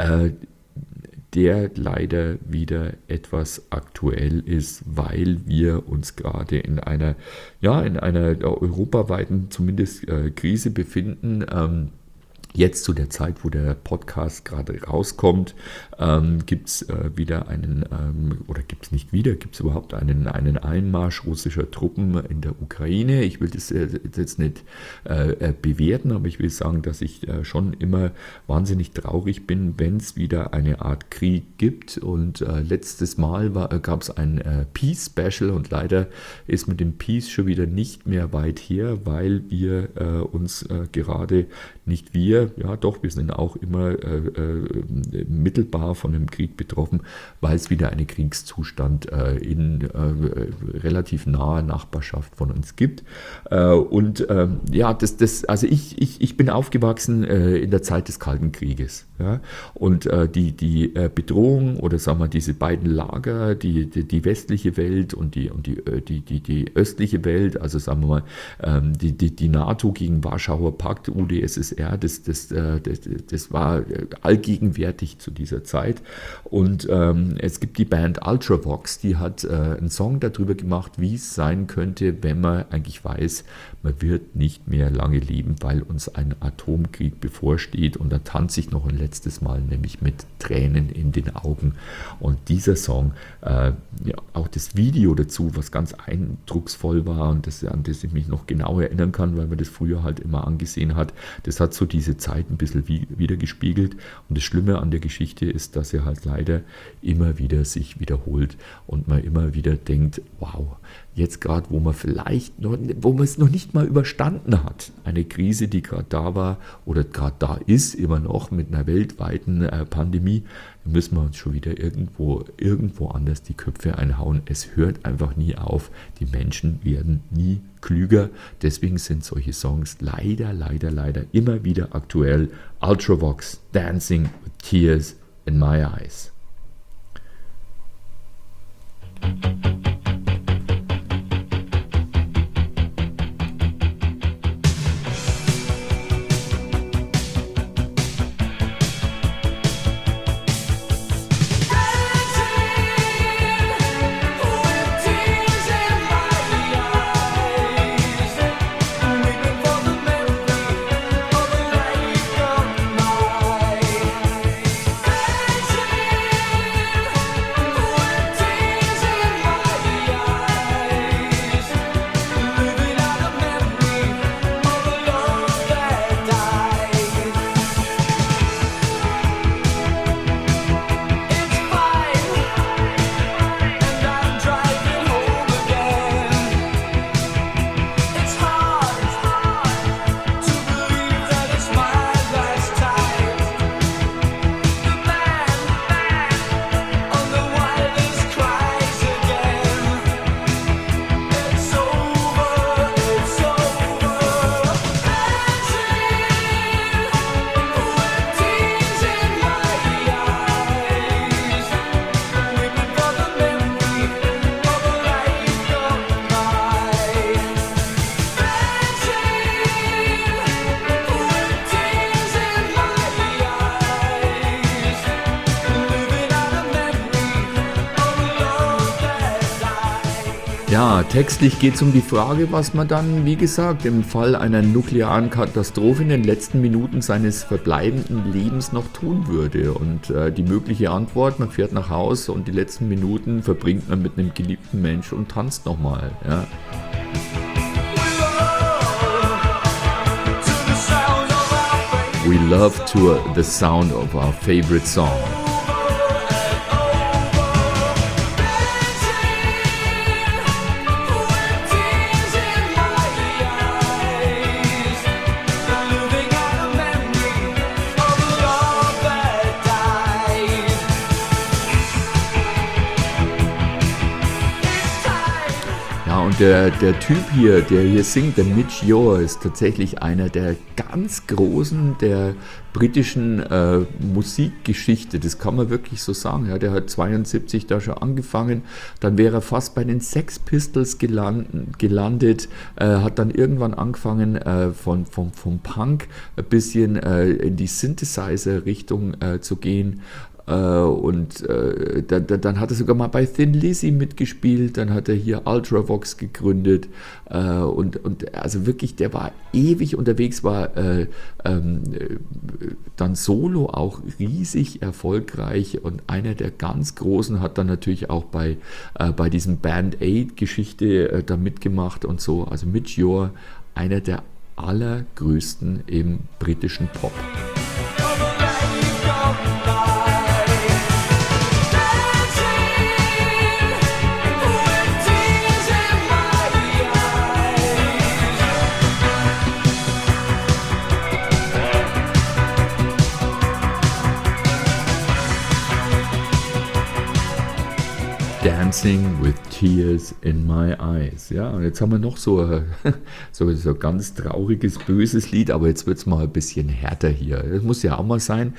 der leider wieder etwas aktuell ist, weil wir uns gerade in einer europaweiten zumindest Krise befinden. Jetzt zu der Zeit, wo der Podcast gerade rauskommt, gibt es wieder oder gibt es nicht wieder, gibt es überhaupt einen Einmarsch russischer Truppen in der Ukraine. Ich will das jetzt nicht bewerten, aber ich will sagen, dass ich schon immer wahnsinnig traurig bin, wenn es wieder eine Art Krieg gibt. Und letztes Mal gab es ein Peace-Special und leider ist mit dem Peace schon wieder nicht mehr weit her, weil wir uns gerade nicht wir sind auch immer mittelbar von dem Krieg betroffen, weil es wieder einen Kriegszustand in relativ naher Nachbarschaft von uns gibt. Also ich bin aufgewachsen in der Zeit des Kalten Krieges. Ja? Und die Bedrohung oder sagen wir diese beiden Lager, die westliche Welt und die östliche Welt, also sagen wir mal die NATO gegen Warschauer Pakt, UdSSR, das war allgegenwärtig zu dieser Zeit. Und es gibt die Band Ultravox, die hat einen Song darüber gemacht, wie es sein könnte, wenn man eigentlich weiß, man wird nicht mehr lange leben, weil uns ein Atomkrieg bevorsteht. Und da tanze ich noch ein letztes Mal, nämlich mit Tränen in den Augen. Und dieser Song, auch das Video dazu, was ganz eindrucksvoll war und an das ich mich noch genau erinnern kann, weil man das früher halt immer angesehen hat, das hat so diese Zeit ein bisschen wiedergespiegelt. Und das Schlimme an der Geschichte ist, dass er halt leider immer wieder sich wiederholt und man immer wieder denkt, wow, jetzt gerade, wo man es noch nicht mal überstanden hat, eine Krise, die gerade da war oder gerade da ist, immer noch mit einer weltweiten Pandemie, müssen wir uns schon wieder irgendwo anders die Köpfe einhauen. Es hört einfach nie auf. Die Menschen werden nie klüger. Deswegen sind solche Songs leider immer wieder aktuell. Ultravox, Dancing with Tears in My Eyes. Ja, textlich geht es um die Frage, was man dann, wie gesagt, im Fall einer nuklearen Katastrophe in den letzten Minuten seines verbleibenden Lebens noch tun würde. Und die mögliche Antwort, man fährt nach Hause und die letzten Minuten verbringt man mit einem geliebten Mensch und tanzt nochmal. Ja. We love to the sound of our favorite song. Der Typ hier, der hier singt, der Midge Ure, ist tatsächlich einer der ganz Großen der britischen Musikgeschichte. Das kann man wirklich so sagen. Ja, der hat 72 da schon angefangen, dann wäre er fast bei den Sex Pistols gelandet, hat dann irgendwann angefangen vom Punk ein bisschen in die Synthesizer-Richtung zu gehen. Und dann hat er sogar mal bei Thin Lizzy mitgespielt, dann hat er hier Ultravox gegründet und also wirklich, der war ewig unterwegs, war dann solo auch riesig erfolgreich und einer der ganz Großen, hat dann natürlich auch bei diesem Band-Aid-Geschichte da mitgemacht und so. Also Midge Ure, einer der allergrößten im britischen Pop. Dancing with Tears in My Eyes. Ja, und jetzt haben wir noch so ein ganz trauriges, böses Lied, aber jetzt wird es mal ein bisschen härter hier. Das muss ja auch mal sein.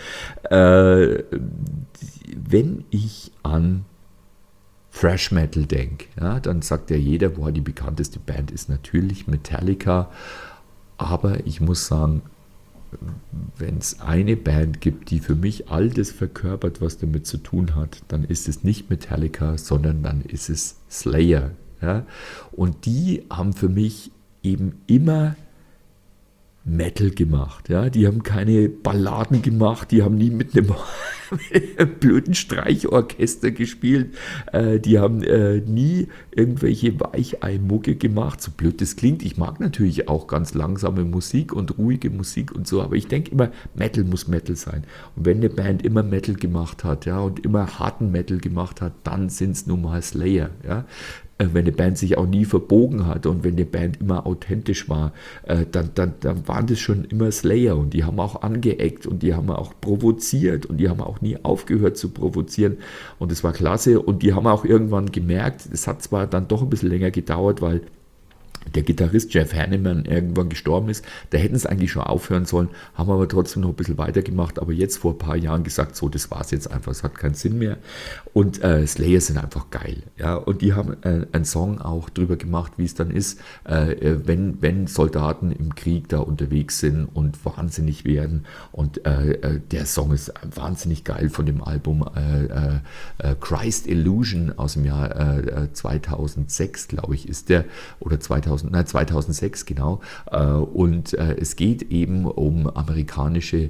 Wenn ich an Thrash Metal denke, ja, dann sagt ja jeder, boah, die bekannteste Band ist natürlich Metallica, aber ich muss sagen, wenn es eine Band gibt, die für mich all das verkörpert, was damit zu tun hat, dann ist es nicht Metallica, sondern dann ist es Slayer. Ja? Und die haben für mich eben immer Metal gemacht. Ja? Die haben keine Balladen gemacht, die haben nie mit einem blöden Streichorchester gespielt, die haben nie irgendwelche Weichei-Mucke gemacht, so blöd das klingt. Ich mag natürlich auch ganz langsame Musik und ruhige Musik und so, aber ich denke immer, Metal muss Metal sein. Und wenn eine Band immer Metal gemacht hat, ja, und immer harten Metal gemacht hat, dann sind es nun mal Slayer. Ja? Wenn eine Band sich auch nie verbogen hat und wenn die Band immer authentisch war, dann waren das schon immer Slayer und die haben auch angeeckt und die haben auch provoziert und die haben auch nie aufgehört zu provozieren und das war klasse und die haben auch irgendwann gemerkt, es hat zwar dann doch ein bisschen länger gedauert, weil der Gitarrist Jeff Hanneman irgendwann gestorben ist, da hätten es eigentlich schon aufhören sollen, haben aber trotzdem noch ein bisschen weitergemacht, aber jetzt vor ein paar Jahren gesagt, so, das war es jetzt einfach, es hat keinen Sinn mehr und Slayer sind einfach geil, ja, und die haben einen Song auch drüber gemacht, wie es dann ist, wenn Soldaten im Krieg da unterwegs sind und wahnsinnig werden und der Song ist wahnsinnig geil von dem Album Christ Illusion aus dem Jahr 2006, glaube ich, ist der, oder 2006 genau, und es geht eben um amerikanische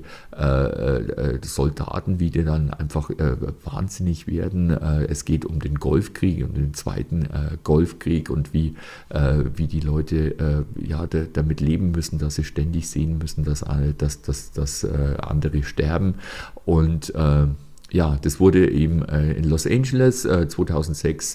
Soldaten, wie die dann einfach wahnsinnig werden. Es geht um den Golfkrieg, um den zweiten Golfkrieg und wie die Leute damit leben müssen, dass sie ständig sehen müssen, dass andere sterben und ja, das wurde eben in Los Angeles 2006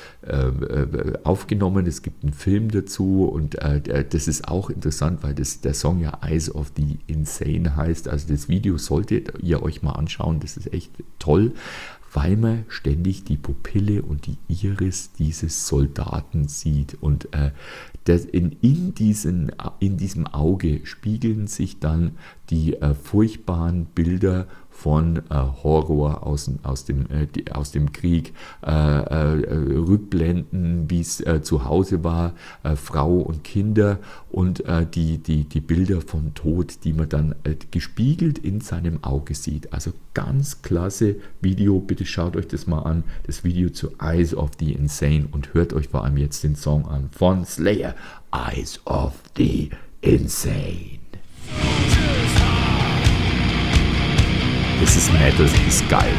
aufgenommen. Es gibt einen Film dazu und das ist auch interessant, weil der Song ja Eyes of the Insane heißt. Also das Video solltet ihr euch mal anschauen. Das ist echt toll, weil man ständig die Pupille und die Iris dieses Soldaten sieht. Und in diesem Auge spiegeln sich dann die furchtbaren Bilder von Horror aus dem Krieg, Rückblenden, wie es zu Hause war, Frau und Kinder und die Bilder vom Tod, die man dann gespiegelt in seinem Auge sieht. Also ganz klasse Video, bitte schaut euch das mal an, das Video zu Eyes of the Insane und hört euch vor allem jetzt den Song an von Slayer, Eyes of the Insane. Das ist Metal, das ist geil.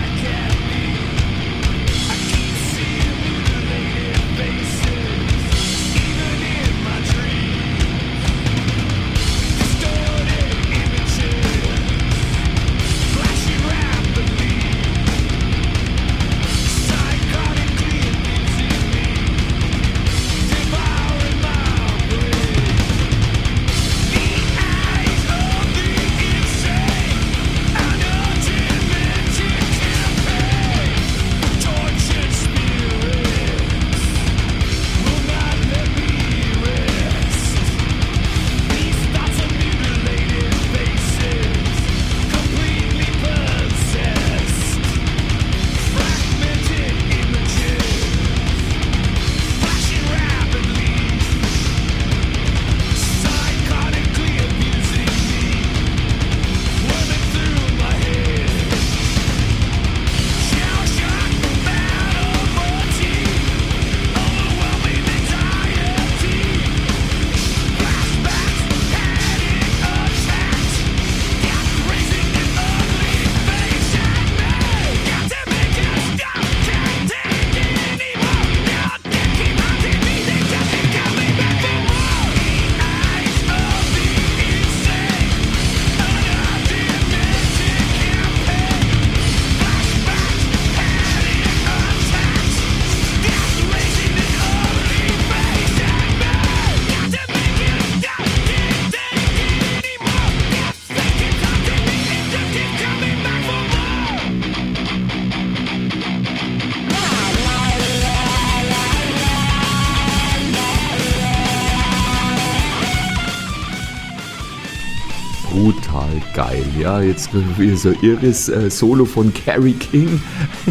Brutal geil, ja, jetzt wieder so irres Solo von Kerry King.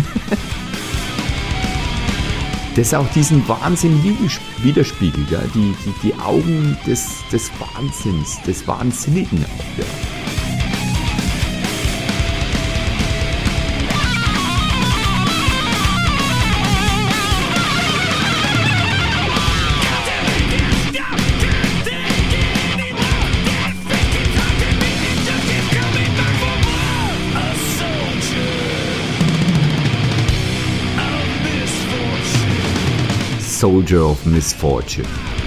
Das auch diesen Wahnsinn widerspiegelt, ja, die Augen des Wahnsinns, des Wahnsinnigen auch, ja. Soldier of Misfortune.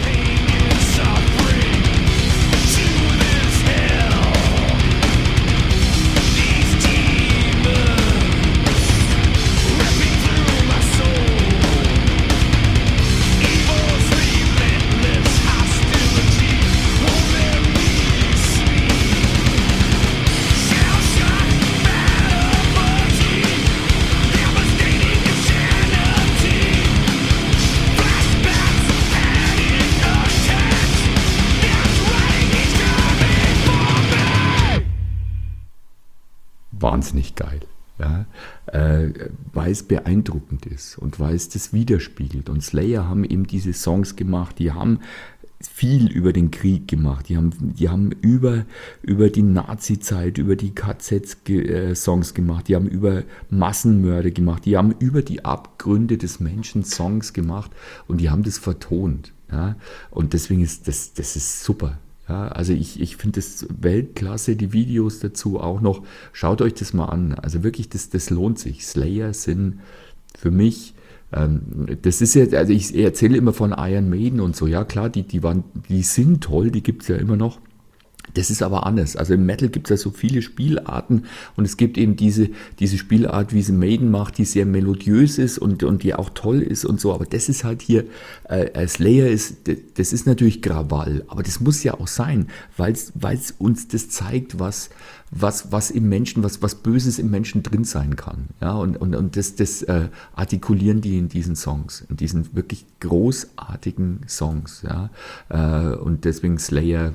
Wahnsinnig geil, ja, weil es beeindruckend ist und weil es das widerspiegelt. Und Slayer haben eben diese Songs gemacht, die haben viel über den Krieg gemacht, die haben über die Nazi-Zeit, über die KZs Songs gemacht, die haben über Massenmörder gemacht, die haben über die Abgründe des Menschen Songs gemacht und die haben das vertont. Ja? Und deswegen ist das ist super. Ja, also ich finde das Weltklasse, die Videos dazu auch noch. Schaut euch das mal an. Also wirklich, das lohnt sich. Slayer sind für mich, das ist ja, also ich erzähle immer von Iron Maiden und so. Ja klar, die sind toll, die gibt es ja immer noch. Das ist aber anders. Also im Metal gibt es ja so viele Spielarten und es gibt eben diese Spielart, wie sie Maiden macht, die sehr melodiös ist und die auch toll ist und so. Aber das ist halt hier, Slayer das ist natürlich Krawall, aber das muss ja auch sein, weil es uns das zeigt, was im Menschen, was Böses im Menschen drin sein kann. Ja, und das artikulieren die in diesen Songs, in diesen wirklich großartigen Songs. Ja, und deswegen Slayer,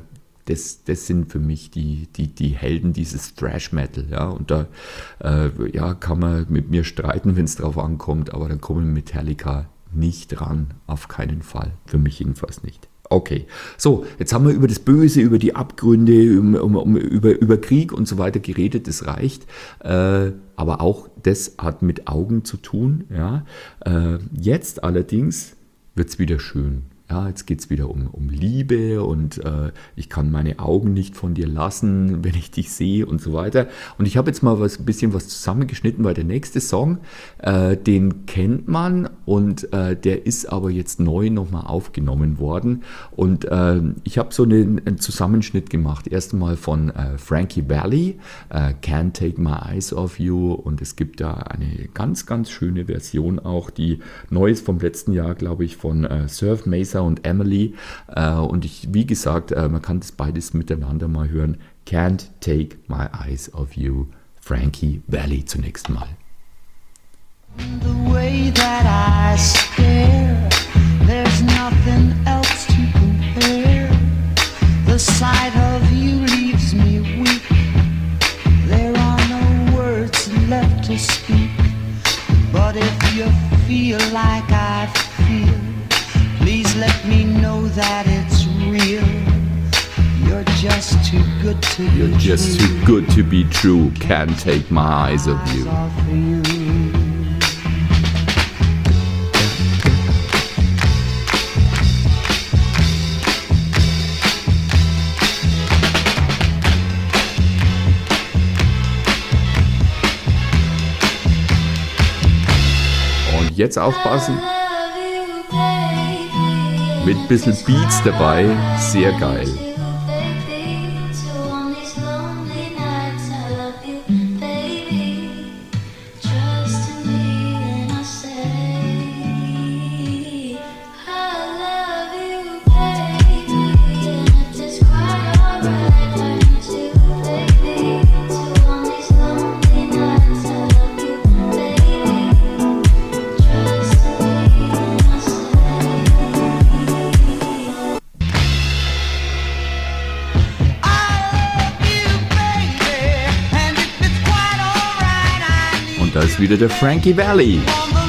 das sind für mich die Helden dieses Thrash Metal, ja, und da kann man mit mir streiten, wenn es drauf ankommt, aber dann kommen Metallica nicht ran, auf keinen Fall, für mich jedenfalls nicht. Okay, so, jetzt haben wir über das Böse, über die Abgründe, über Krieg und so weiter geredet, das reicht, aber auch das hat mit Augen zu tun, ja. Jetzt allerdings wird es wieder schön. Ja, jetzt geht es wieder um Liebe und ich kann meine Augen nicht von dir lassen, wenn ich dich sehe und so weiter. Und ich habe jetzt mal ein bisschen was zusammengeschnitten, weil der nächste Song, den kennt man und der ist aber jetzt neu nochmal aufgenommen worden. Und ich habe so einen Zusammenschnitt gemacht. Erst mal von Frankie Valli, Can't Take My Eyes Off You. Und es gibt da eine ganz, ganz schöne Version auch, die neu ist vom letzten Jahr, glaube ich, von Surf Mesa und Emily, und wie gesagt, man kann das beides miteinander mal hören. Can't Take My Eyes Off You, Frankie Valli zunächst mal.
The way that I stare, there's nothing else to compare. The sight of you leaves me weak. There are no words left to speak. But if you feel like I feel, please let me know that it's real. You're just too good to be
You're just too good to be true. Can't take my eyes off you. Und jetzt aufpassen. Mit ein bisschen Beats dabei, sehr geil. Da ist wieder der Frankie Valli.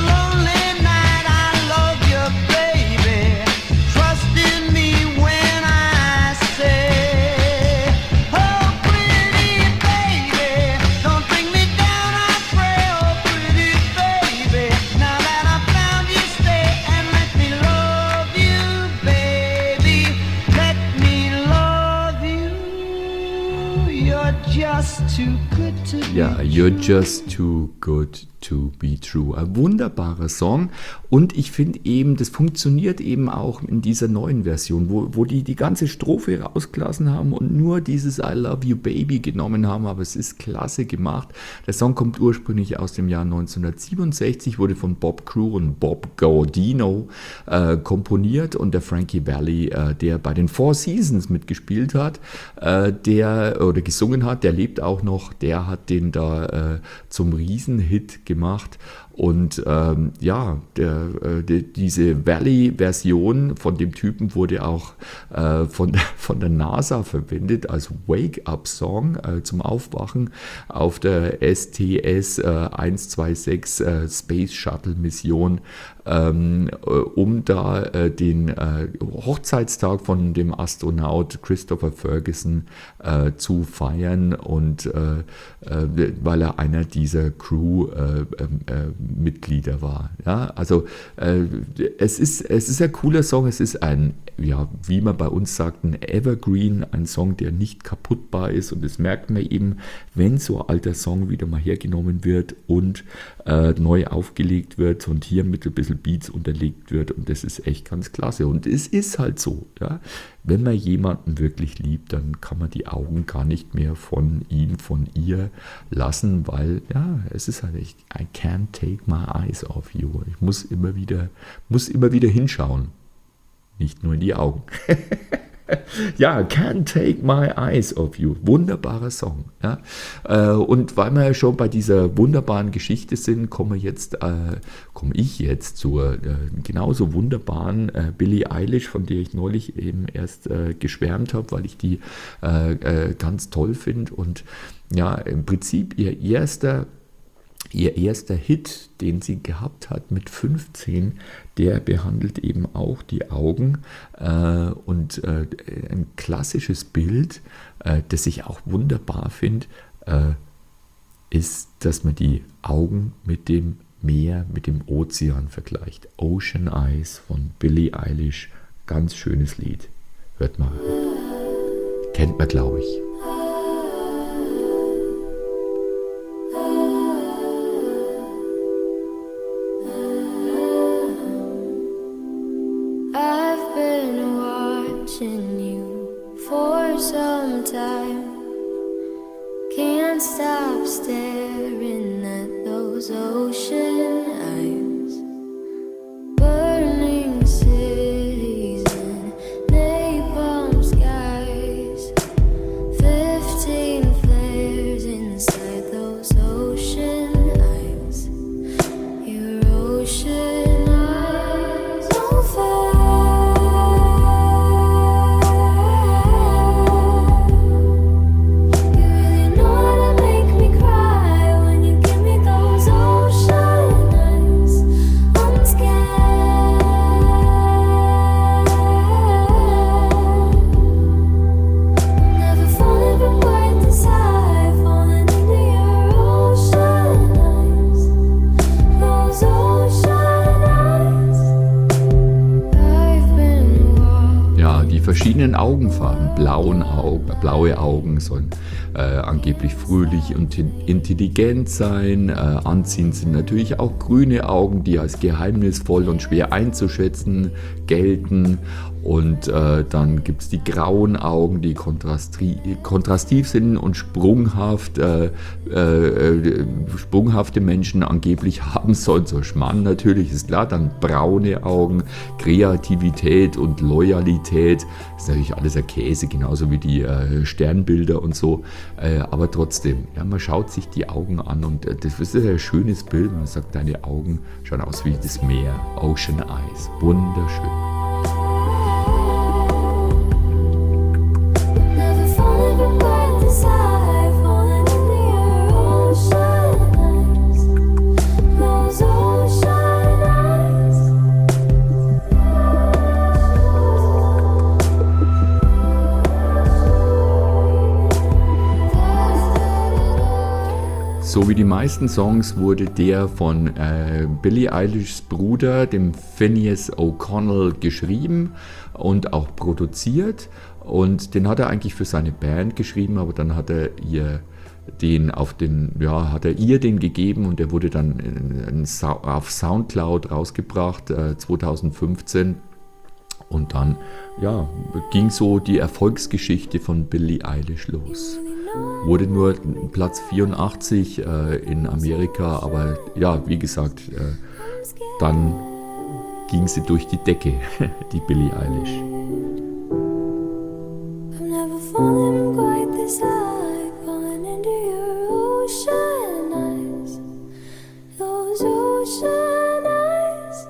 Ja, You're Just Too Good to Be True. Ein wunderbarer Song und ich finde eben, das funktioniert eben auch in dieser neuen Version, wo die ganze Strophe rausgelassen haben und nur dieses I Love You Baby genommen haben, aber es ist klasse gemacht. Der Song kommt ursprünglich aus dem Jahr 1967, wurde von Bob Crew und Bob Gaudino komponiert und der Frankie Valli, der bei den Four Seasons mitgespielt hat, oder gesungen hat, der lebt auch noch, der hat den da zum Riesenhit gemacht. Und diese Valley-Version von dem Typen wurde auch von der NASA verwendet als Wake-Up-Song zum Aufwachen auf der STS 126 Space Shuttle-Mission, um da den Hochzeitstag von dem Astronaut Christopher Ferguson zu feiern und weil er einer dieser Crew Mitglieder war. Ja, also es ist ein cooler Song, es ist ein, ja, wie man bei uns sagt, ein Evergreen, ein Song, der nicht kaputtbar ist und das merkt man eben, wenn so ein alter Song wieder mal hergenommen wird und neu aufgelegt wird und hier mit ein bisschen Beats unterlegt wird und das ist echt ganz klasse und es ist halt so, ja, wenn man jemanden wirklich liebt, dann kann man die Augen gar nicht mehr von ihm, von ihr lassen, weil ja, es ist halt echt, I can't take my eyes off you. Ich muss immer wieder hinschauen. Nicht nur in die Augen. Ja, Can't Take My Eyes Off You. Wunderbarer Song. Ja. Und weil wir ja schon bei dieser wunderbaren Geschichte sind, komme ich jetzt zur genauso wunderbaren Billie Eilish, von der ich neulich eben erst geschwärmt habe, weil ich die ganz toll finde. Und ja, im Prinzip ihr erster Hit, den sie gehabt hat mit 15, der behandelt eben auch die Augen und ein klassisches Bild, das ich auch wunderbar finde, ist, dass man die Augen mit dem Meer, mit dem Ozean vergleicht. Ocean Eyes von Billie Eilish, ganz schönes Lied. Hört mal. Kennt man, glaube ich.
I've been watching you for some time. Can't stop staring at those ocean eyes. Burning cities and napalm skies. 15 flares inside those ocean eyes. Your ocean eyes don't fail. You really know how to make me cry when you give me those ocean eyes. I'm scared. Never falling from quite this high, falling into your ocean eyes. Those ocean eyes. I've been walking.
Ja, die verschiedenen Augenfarben, blaue Augen sollen angeblich fröhlich und intelligent sein. Anziehend sind natürlich auch grüne Augen, die als geheimnisvoll und schwer einzuschätzen gelten. Und dann gibt es die grauen Augen, die kontrastiv sind und sprunghafte Menschen angeblich haben sollen. So Schmarrn natürlich, ist klar. Dann braune Augen, Kreativität und Loyalität. Das ist natürlich alles ein Käse, genauso wie die Sternbilder und so. Aber trotzdem, ja, man schaut sich die Augen an und das ist ein schönes Bild. Man sagt, deine Augen schauen aus wie das Meer. Ocean Eyes. Wunderschön.
Never falling from quite this high, falling into your ocean eyes. Those ocean eyes.
So wie die meisten Songs wurde der von Billie Eilishs Bruder, dem Phineas O'Connell, geschrieben und auch produziert. Und den hat er eigentlich für seine Band geschrieben, aber dann hat er ihr den gegeben und der wurde dann auf Soundcloud rausgebracht 2015. Und dann ging so die Erfolgsgeschichte von Billie Eilish los. Wurde nur Platz 84 in Amerika, aber ja, wie gesagt, dann ging sie durch die Decke, die Billie Eilish.
I'm never falling quite this high, falling into your ocean eyes. Those ocean eyes.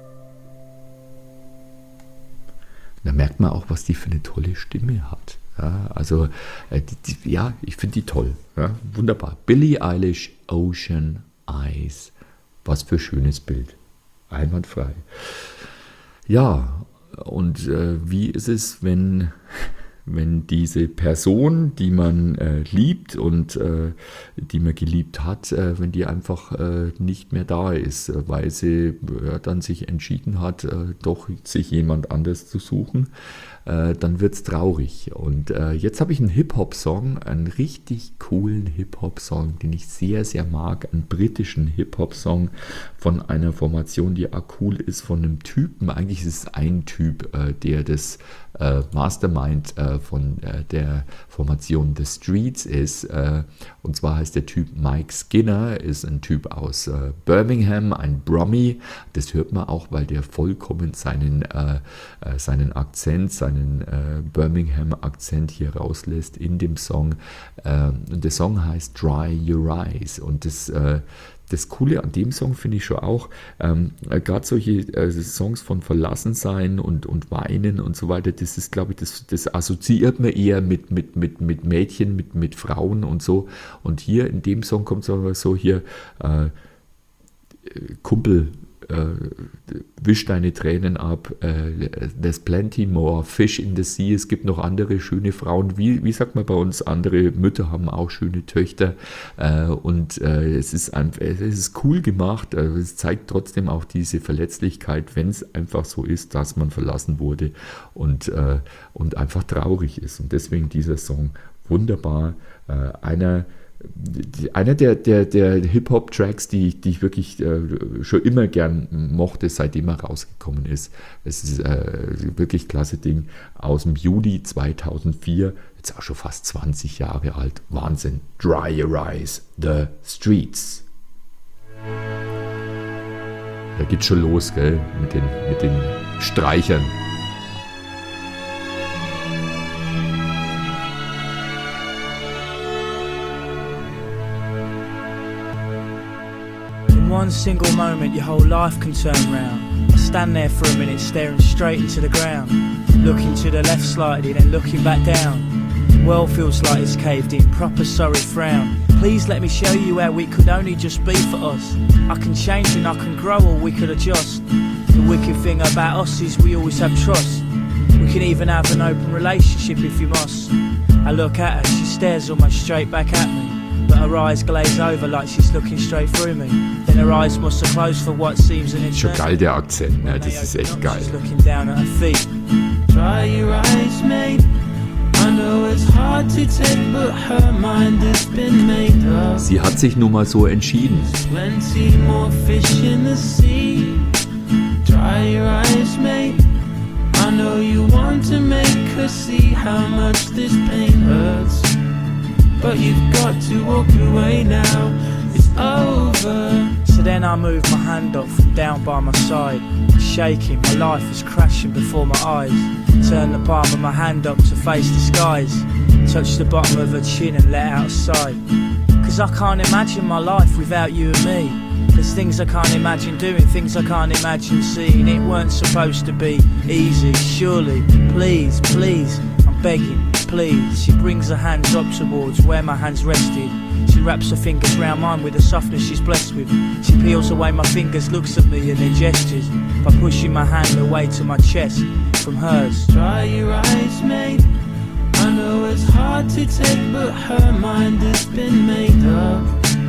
Da merkt man auch, was die für eine tolle Stimme hat. Ja, also, ich finde die toll. Ja, wunderbar. Billie Eilish, Ocean Eyes. Was für ein schönes Bild. Einwandfrei. Ja, und wie ist es, wenn diese Person, die man liebt und die man geliebt hat, wenn die einfach nicht mehr da ist, weil sie dann sich entschieden hat, doch sich jemand anders zu suchen, dann wird es traurig. Und jetzt habe ich einen Hip-Hop-Song, einen richtig coolen Hip-Hop-Song, den ich sehr, sehr mag, einen britischen Hip-Hop-Song von einer Formation, die auch cool ist, von einem Typen. Eigentlich ist es ein Typ, der das Mastermind von der Formation The Streets ist. Und zwar heißt der Typ Mike Skinner, ist ein Typ aus Birmingham, ein Brummy. Das hört man auch, weil der vollkommen seinen Akzent, seinen seinen Birmingham-Akzent hier rauslässt in dem Song. Und der Song heißt Dry Your Eyes. Und das Coole an dem Song finde ich schon auch, gerade solche Songs von Verlassensein und Weinen und so weiter, das ist, glaube ich, das assoziiert man eher mit Mädchen, mit Frauen und so. Und hier in dem Song kommt es aber so hier, Kumpel, wisch deine Tränen ab, there's plenty more fish in the sea, es gibt noch andere schöne Frauen, wie sagt man bei uns, andere Mütter haben auch schöne Töchter, und es ist cool gemacht, es zeigt trotzdem auch diese Verletzlichkeit, wenn es einfach so ist, dass man verlassen wurde und einfach traurig ist, und deswegen dieser Song wunderbar, einer der Hip-Hop-Tracks, die ich wirklich schon immer gern mochte, seitdem er rausgekommen ist. Es ist wirklich klasse Ding aus dem Juli 2004, jetzt auch schon fast 20 Jahre alt. Wahnsinn. Dry Your Eyes, The Streets. Da geht's schon los, gell, mit den Streichern.
One single moment your whole life can turn round. I stand there for a minute staring straight into the ground, looking to the left slightly then looking back down. World feels like it's caved in, proper sorry frown. Please let me show you how it could only just be for us. I can change and I can grow or we could adjust. The wicked thing about us is we always have trust. We can even have an open relationship if you must. I look at her, she stares almost straight back at me, but her eyes glaze over like she's looking straight through me. Then her eyes must have closed for what seems an eternity.
Schon geil, der Akzent, ne? Das ist echt geil.
She's looking down at her feet. Dry your eyes, mate. I know it's hard to take, but her mind has been made up.
Sie hat sich nun mal so entschieden.
Plenty more fish in the sea. Dry your eyes, mate. I know you want to make her see how much this pain hurts, but you've got to walk away now, it's over. So then I move my hand up from down by my side, shaking, my life is crashing before my eyes. Turn the palm of my hand up to face the skies, touch the bottom of her chin and let out a sigh. Cause I can't imagine my life without you and me. There's things I can't imagine doing, things I can't imagine seeing. It weren't supposed to be easy, surely, please, please, I'm begging, please. She brings her hands up towards where my hands rested. She wraps her fingers round mine with the softness she's blessed with. She peels away my fingers, looks at me and then gestures by pushing my hand away to my chest from hers. Dry your eyes, mate. I know it's hard to take, but her mind has been made up.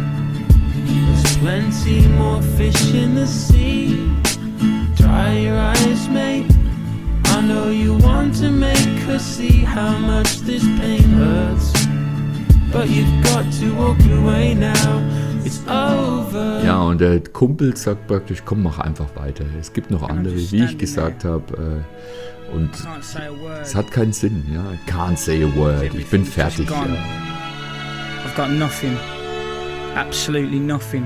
There's plenty more fish in the sea. Dry your eyes, mate. I know you want to make her see how much this pain hurts, but you've got to walk away now, it's over.
Ja, und der Kumpel sagt praktisch, komm, mach einfach weiter. Es gibt noch andere, wie ich gesagt habe, und es hat keinen Sinn. Ja, can't say a word. Ich bin fertig. Ja.
I've got nothing, absolutely nothing.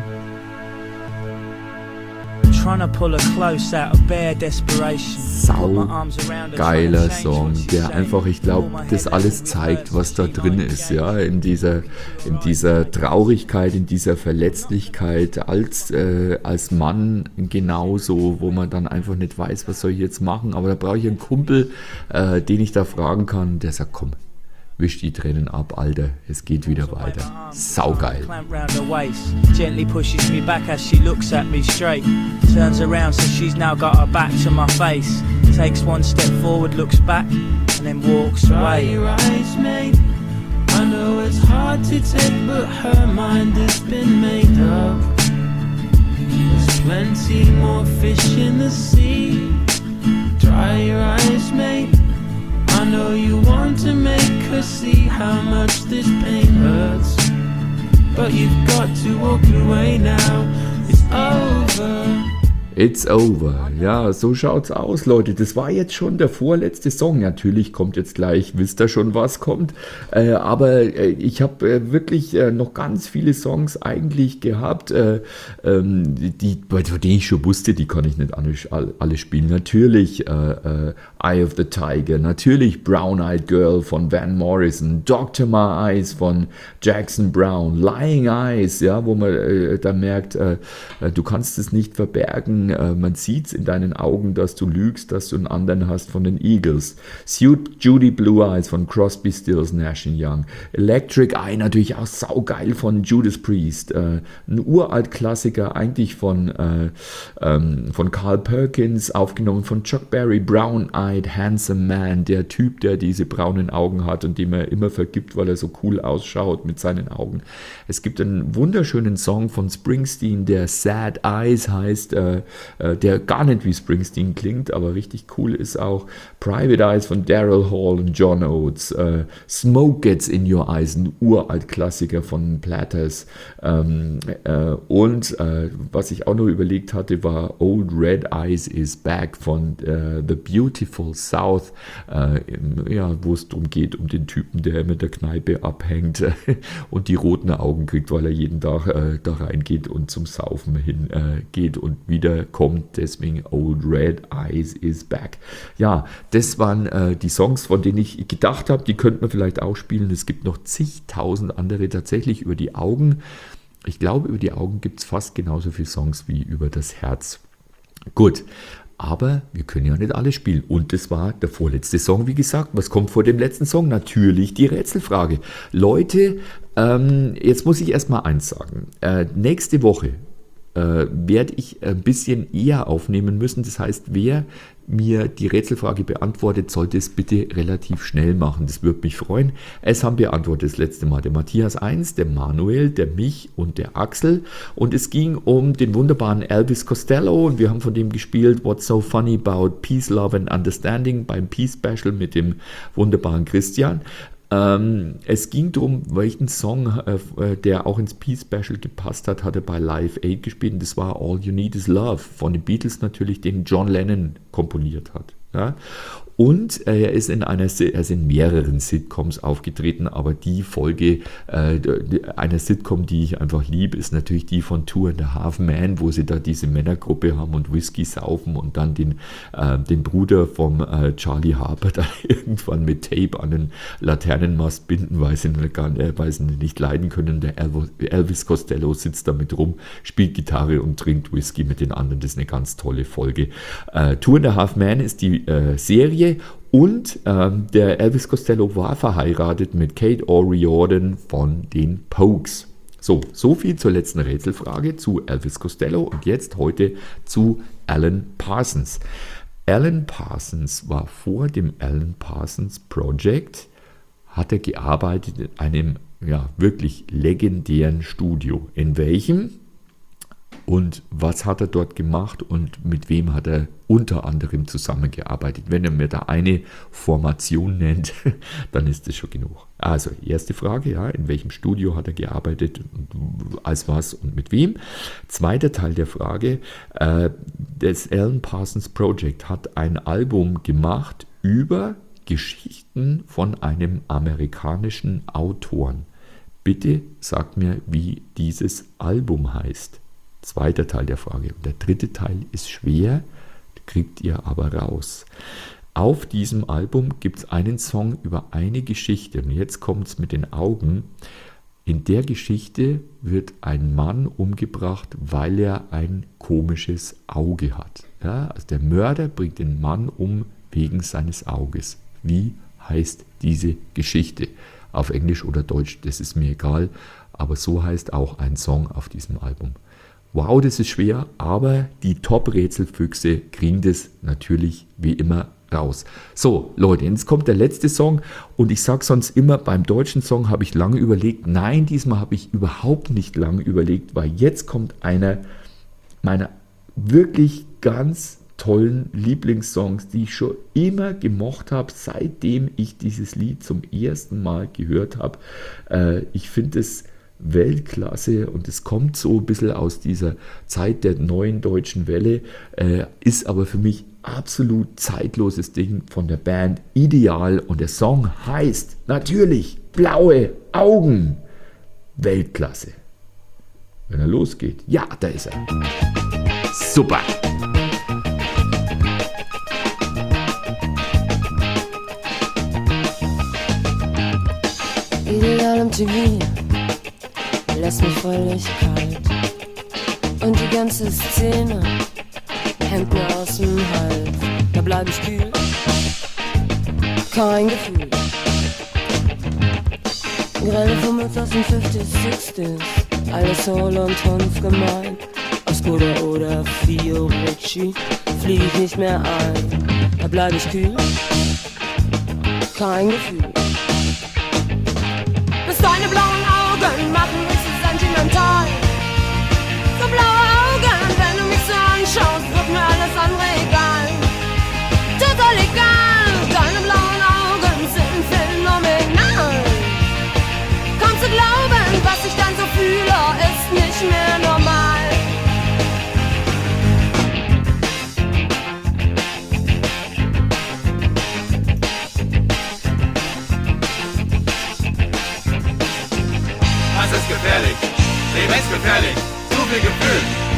Trying to pull her close out of bare desperation.
Sau geiler Song, der einfach, ich glaube, das alles zeigt, was da drin ist, ja, in dieser Traurigkeit, in dieser Verletzlichkeit als Mann genauso, wo man dann einfach nicht weiß, was soll ich jetzt machen, aber da brauche ich einen Kumpel, den ich da fragen kann, der sagt, komm, wisch die Tränen ab, Alter, es geht wieder weiter. Saugeil.
Gently pushes me back as she looks at me straight. Turns around so she's now got her back to my face. Takes one step forward, looks back, and then walks away. Dry your eyes, mate. I know it's hard to take, but her mind has been made up. There's plenty more fish in the sea. Dry your eyes, mate. I know you want to make her see how much this pain hurts, but you've got to walk away now, it's over.
It's over. Ja, so schaut's aus, Leute. Das war jetzt schon der vorletzte Song. Natürlich kommt jetzt gleich, wisst ihr schon, was kommt. Aber ich habe wirklich noch ganz viele Songs eigentlich gehabt, von denen ich schon wusste, die kann ich nicht alle spielen. Natürlich Eye of the Tiger, natürlich Brown Eyed Girl von Van Morrison, Dr. My Eyes von Jackson Brown, Lying Eyes, ja, wo man da merkt, du kannst es nicht verbergen. Man sieht es in deinen Augen, dass du lügst, dass du einen anderen hast von den Eagles. Suit Judy Blue Eyes von Crosby, Stills, Nash & Young. Electric Eye natürlich auch saugeil von Judas Priest. Ein Uralt-Klassiker eigentlich von Carl Perkins, aufgenommen von Chuck Berry. Brown Eyed Handsome Man, der Typ, der diese braunen Augen hat und dem er immer vergibt, weil er so cool ausschaut mit seinen Augen. Es gibt einen wunderschönen Song von Springsteen, der Sad Eyes heißt, der gar nicht wie Springsteen klingt, aber richtig cool ist auch. Private Eyes von Daryl Hall und John Oates. Smoke Gets in Your Eyes, ein Uralt-Klassiker von Platters. Und was ich auch noch überlegt hatte, war Old Red Eyes is Back von The Beautiful South, wo es darum geht, um den Typen, der mit der Kneipe abhängt und die roten Augen kriegt, weil er jeden Tag da reingeht und zum Saufen hingeht und wieder kommt, deswegen Old Red Eyes is Back. Ja, das waren die Songs, von denen ich gedacht habe, die könnte man vielleicht auch spielen. Es gibt noch zigtausend andere tatsächlich über die Augen. Ich glaube, über die Augen gibt es fast genauso viele Songs wie über das Herz. Gut, aber wir können ja nicht alle spielen. Und das war der vorletzte Song, wie gesagt. Was kommt vor dem letzten Song? Natürlich die Rätselfrage. Leute, jetzt muss ich erstmal eins sagen. Nächste Woche werde ich ein bisschen eher aufnehmen müssen. Das heißt, wer mir die Rätselfrage beantwortet, sollte es bitte relativ schnell machen. Das würde mich freuen. Es haben beantwortet das letzte Mal der Matthias 1, der Manuel, der Mich und der Axel. Und es ging um den wunderbaren Elvis Costello. Und wir haben von dem gespielt What's So Funny About Peace, Love and Understanding beim Peace Special mit dem wunderbaren Christian. Es ging darum, welchen Song, der auch ins Peace Special gepasst hat, hat er bei Live Aid gespielt. Und das war All You Need Is Love von den Beatles natürlich, den John Lennon komponiert hat. Ja? Und er ist in mehreren Sitcoms aufgetreten, aber die Folge einer Sitcom, die ich einfach liebe, ist natürlich die von Two and a Half Men, wo sie da diese Männergruppe haben und Whisky saufen und dann den Bruder vom Charlie Harper da irgendwann mit Tape an den Laternenmast binden, weil sie nicht leiden können. Der Elvis Costello sitzt damit rum, spielt Gitarre und trinkt Whisky mit den anderen. Das ist eine ganz tolle Folge. Two and a Half Men ist die Serie. Und der Elvis Costello war verheiratet mit Kate O'Riordan von den Pogues. So viel zur letzten Rätselfrage zu Elvis Costello und jetzt heute zu Alan Parsons. Alan Parsons war vor dem Alan Parsons Project, hat er gearbeitet in einem wirklich legendären Studio. In welchem? Und was hat er dort gemacht und mit wem hat er unter anderem zusammengearbeitet? Wenn er mir da eine Formation nennt, dann ist das schon genug. Also, erste Frage, in welchem Studio hat er gearbeitet, als was und mit wem? Zweiter Teil der Frage, das Alan Parsons Project hat ein Album gemacht über Geschichten von einem amerikanischen Autoren. Bitte sagt mir, wie dieses Album heißt. Zweiter Teil der Frage. Und der dritte Teil ist schwer, kriegt ihr aber raus. Auf diesem Album gibt es einen Song über eine Geschichte. Und jetzt kommt es mit den Augen. In der Geschichte wird ein Mann umgebracht, weil er ein komisches Auge hat. Ja, also der Mörder bringt den Mann um wegen seines Auges. Wie heißt diese Geschichte? Auf Englisch oder Deutsch, das ist mir egal. Aber so heißt auch ein Song auf diesem Album. Wow, das ist schwer, aber die Top-Rätselfüchse kriegen das natürlich wie immer raus. So, Leute, jetzt kommt der letzte Song und ich sage sonst immer, beim deutschen Song habe ich lange überlegt. Nein, diesmal habe ich überhaupt nicht lange überlegt, weil jetzt kommt einer meiner wirklich ganz tollen Lieblingssongs, die ich schon immer gemocht habe, seitdem ich dieses Lied zum ersten Mal gehört habe. Ich finde es Weltklasse und es kommt so ein bisschen aus dieser Zeit der neuen deutschen Welle, ist aber für mich absolut zeitloses Ding von der Band Ideal und der Song heißt natürlich Blaue Augen. Weltklasse. Wenn er losgeht, ja, da ist er. Super.
Ideal im TV lässt mich völlig kalt und die ganze Szene hängt mir aus dem Hals. Da bleib ich kühl, kein Gefühl. Grelle Fummels aus den 50s, 60s, alles Soul und Tanz gemein. Auf Skoda oder Fiorucci flieg ich nicht mehr ein. Da bleib ich kühl, kein Gefühl. Bis deine blauen Augen machen mich so sentimental. So blaue Augen, wenn du mich so anschaust, wird mir alles andere egal. Total egal, deine blauen Augen sind phänomenal. Kaum zu glauben, was ich dann so fühle, ist nicht mehr normal.
Das ist gefährlich, lebensgefährlich, zu viel Gefühl.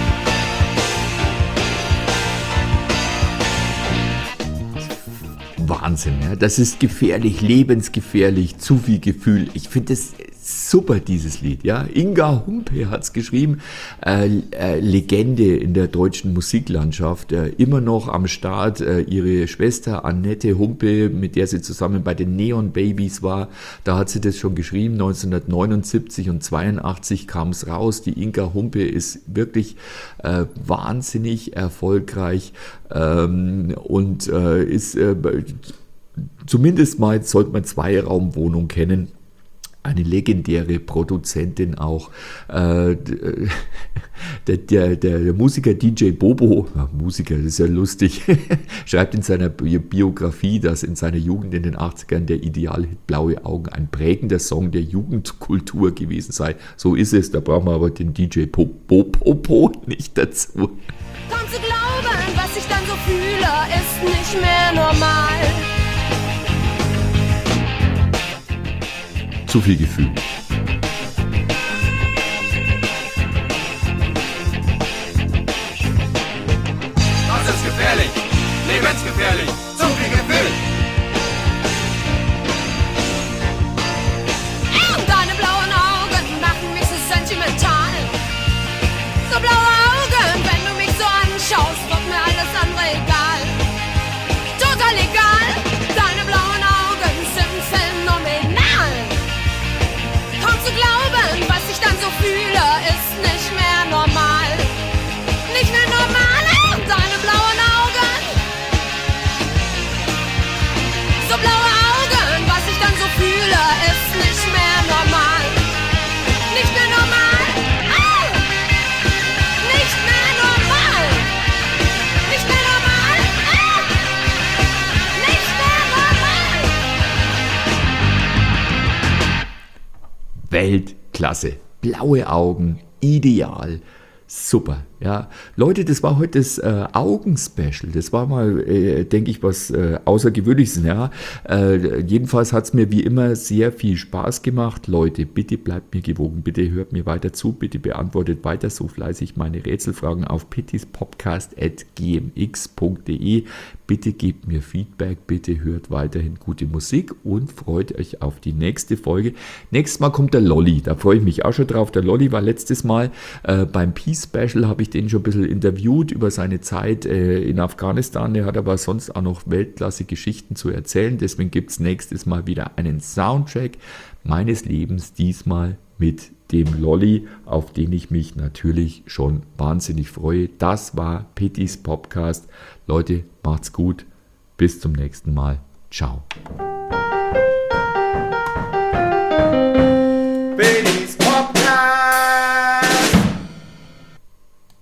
Wahnsinn, ja? Das ist gefährlich, lebensgefährlich, zu viel Gefühl. Ich finde das super, dieses Lied. Ja? Inga Humpe hat es geschrieben, Legende in der deutschen Musiklandschaft, immer noch am Start. Ihre Schwester Annette Humpe, mit der sie zusammen bei den Neon Babies war, da hat sie das schon geschrieben. 1979 und 82 kam es raus. Die Inga Humpe ist wirklich wahnsinnig erfolgreich und ist zumindest mal, sollte man Zweiraumwohnung kennen. Eine legendäre Produzentin auch. Der Musiker DJ Bobo, Musiker, das ist ja lustig, schreibt in seiner Biografie, dass in seiner Jugend in den 80ern der Idealhit Blaue Augen ein prägender Song der Jugendkultur gewesen sei. So ist es, da brauchen wir aber den DJ Bobo nicht dazu.
Kaum zu glauben, was ich dann so fühle, ist nicht mehr normal.
Zu viel Gefühl.
Das ist gefährlich, lebensgefährlich, zu viel Gefühl.
Deine blauen Augen machen mich so sentimental. So blaue Augen, wenn du mich so anschaust, wird mir alles andere egal. Total egal, deine blauen Augen sind phänomenal. Kaum zu glauben, was ich dann so fühle, ist nicht mehr normal. Nicht mehr normal, deine blauen Augen. So blaue Augen, was ich dann so fühle, ist nicht mehr normal. Nicht mehr normal. Nicht mehr normal. Nicht mehr normal. Nicht mehr normal.
Weltklasse. Blaue Augen, ideal. Super, ja. Leute, das war heute das Augen-Special. Das war mal, denke ich, was Außergewöhnliches. Ja. Jedenfalls hat es mir wie immer sehr viel Spaß gemacht. Leute, bitte bleibt mir gewogen, bitte hört mir weiter zu, bitte beantwortet weiter so fleißig meine Rätselfragen auf pittispodcast@gmx.de. Bitte gebt mir Feedback, bitte hört weiterhin gute Musik und freut euch auf die nächste Folge. Nächstes Mal kommt der Lolli, da freue ich mich auch schon drauf. Der Lolli war letztes Mal beim Peace Special, habe ich den schon ein bisschen interviewt über seine Zeit in Afghanistan. Er hat aber sonst auch noch Weltklasse Geschichten zu erzählen. Deswegen gibt es nächstes Mal wieder einen Soundtrack meines Lebens, diesmal mit dem Lolli, auf den ich mich natürlich schon wahnsinnig freue. Das war Pittis Podcast. Leute, macht's gut. Bis zum nächsten Mal. Ciao.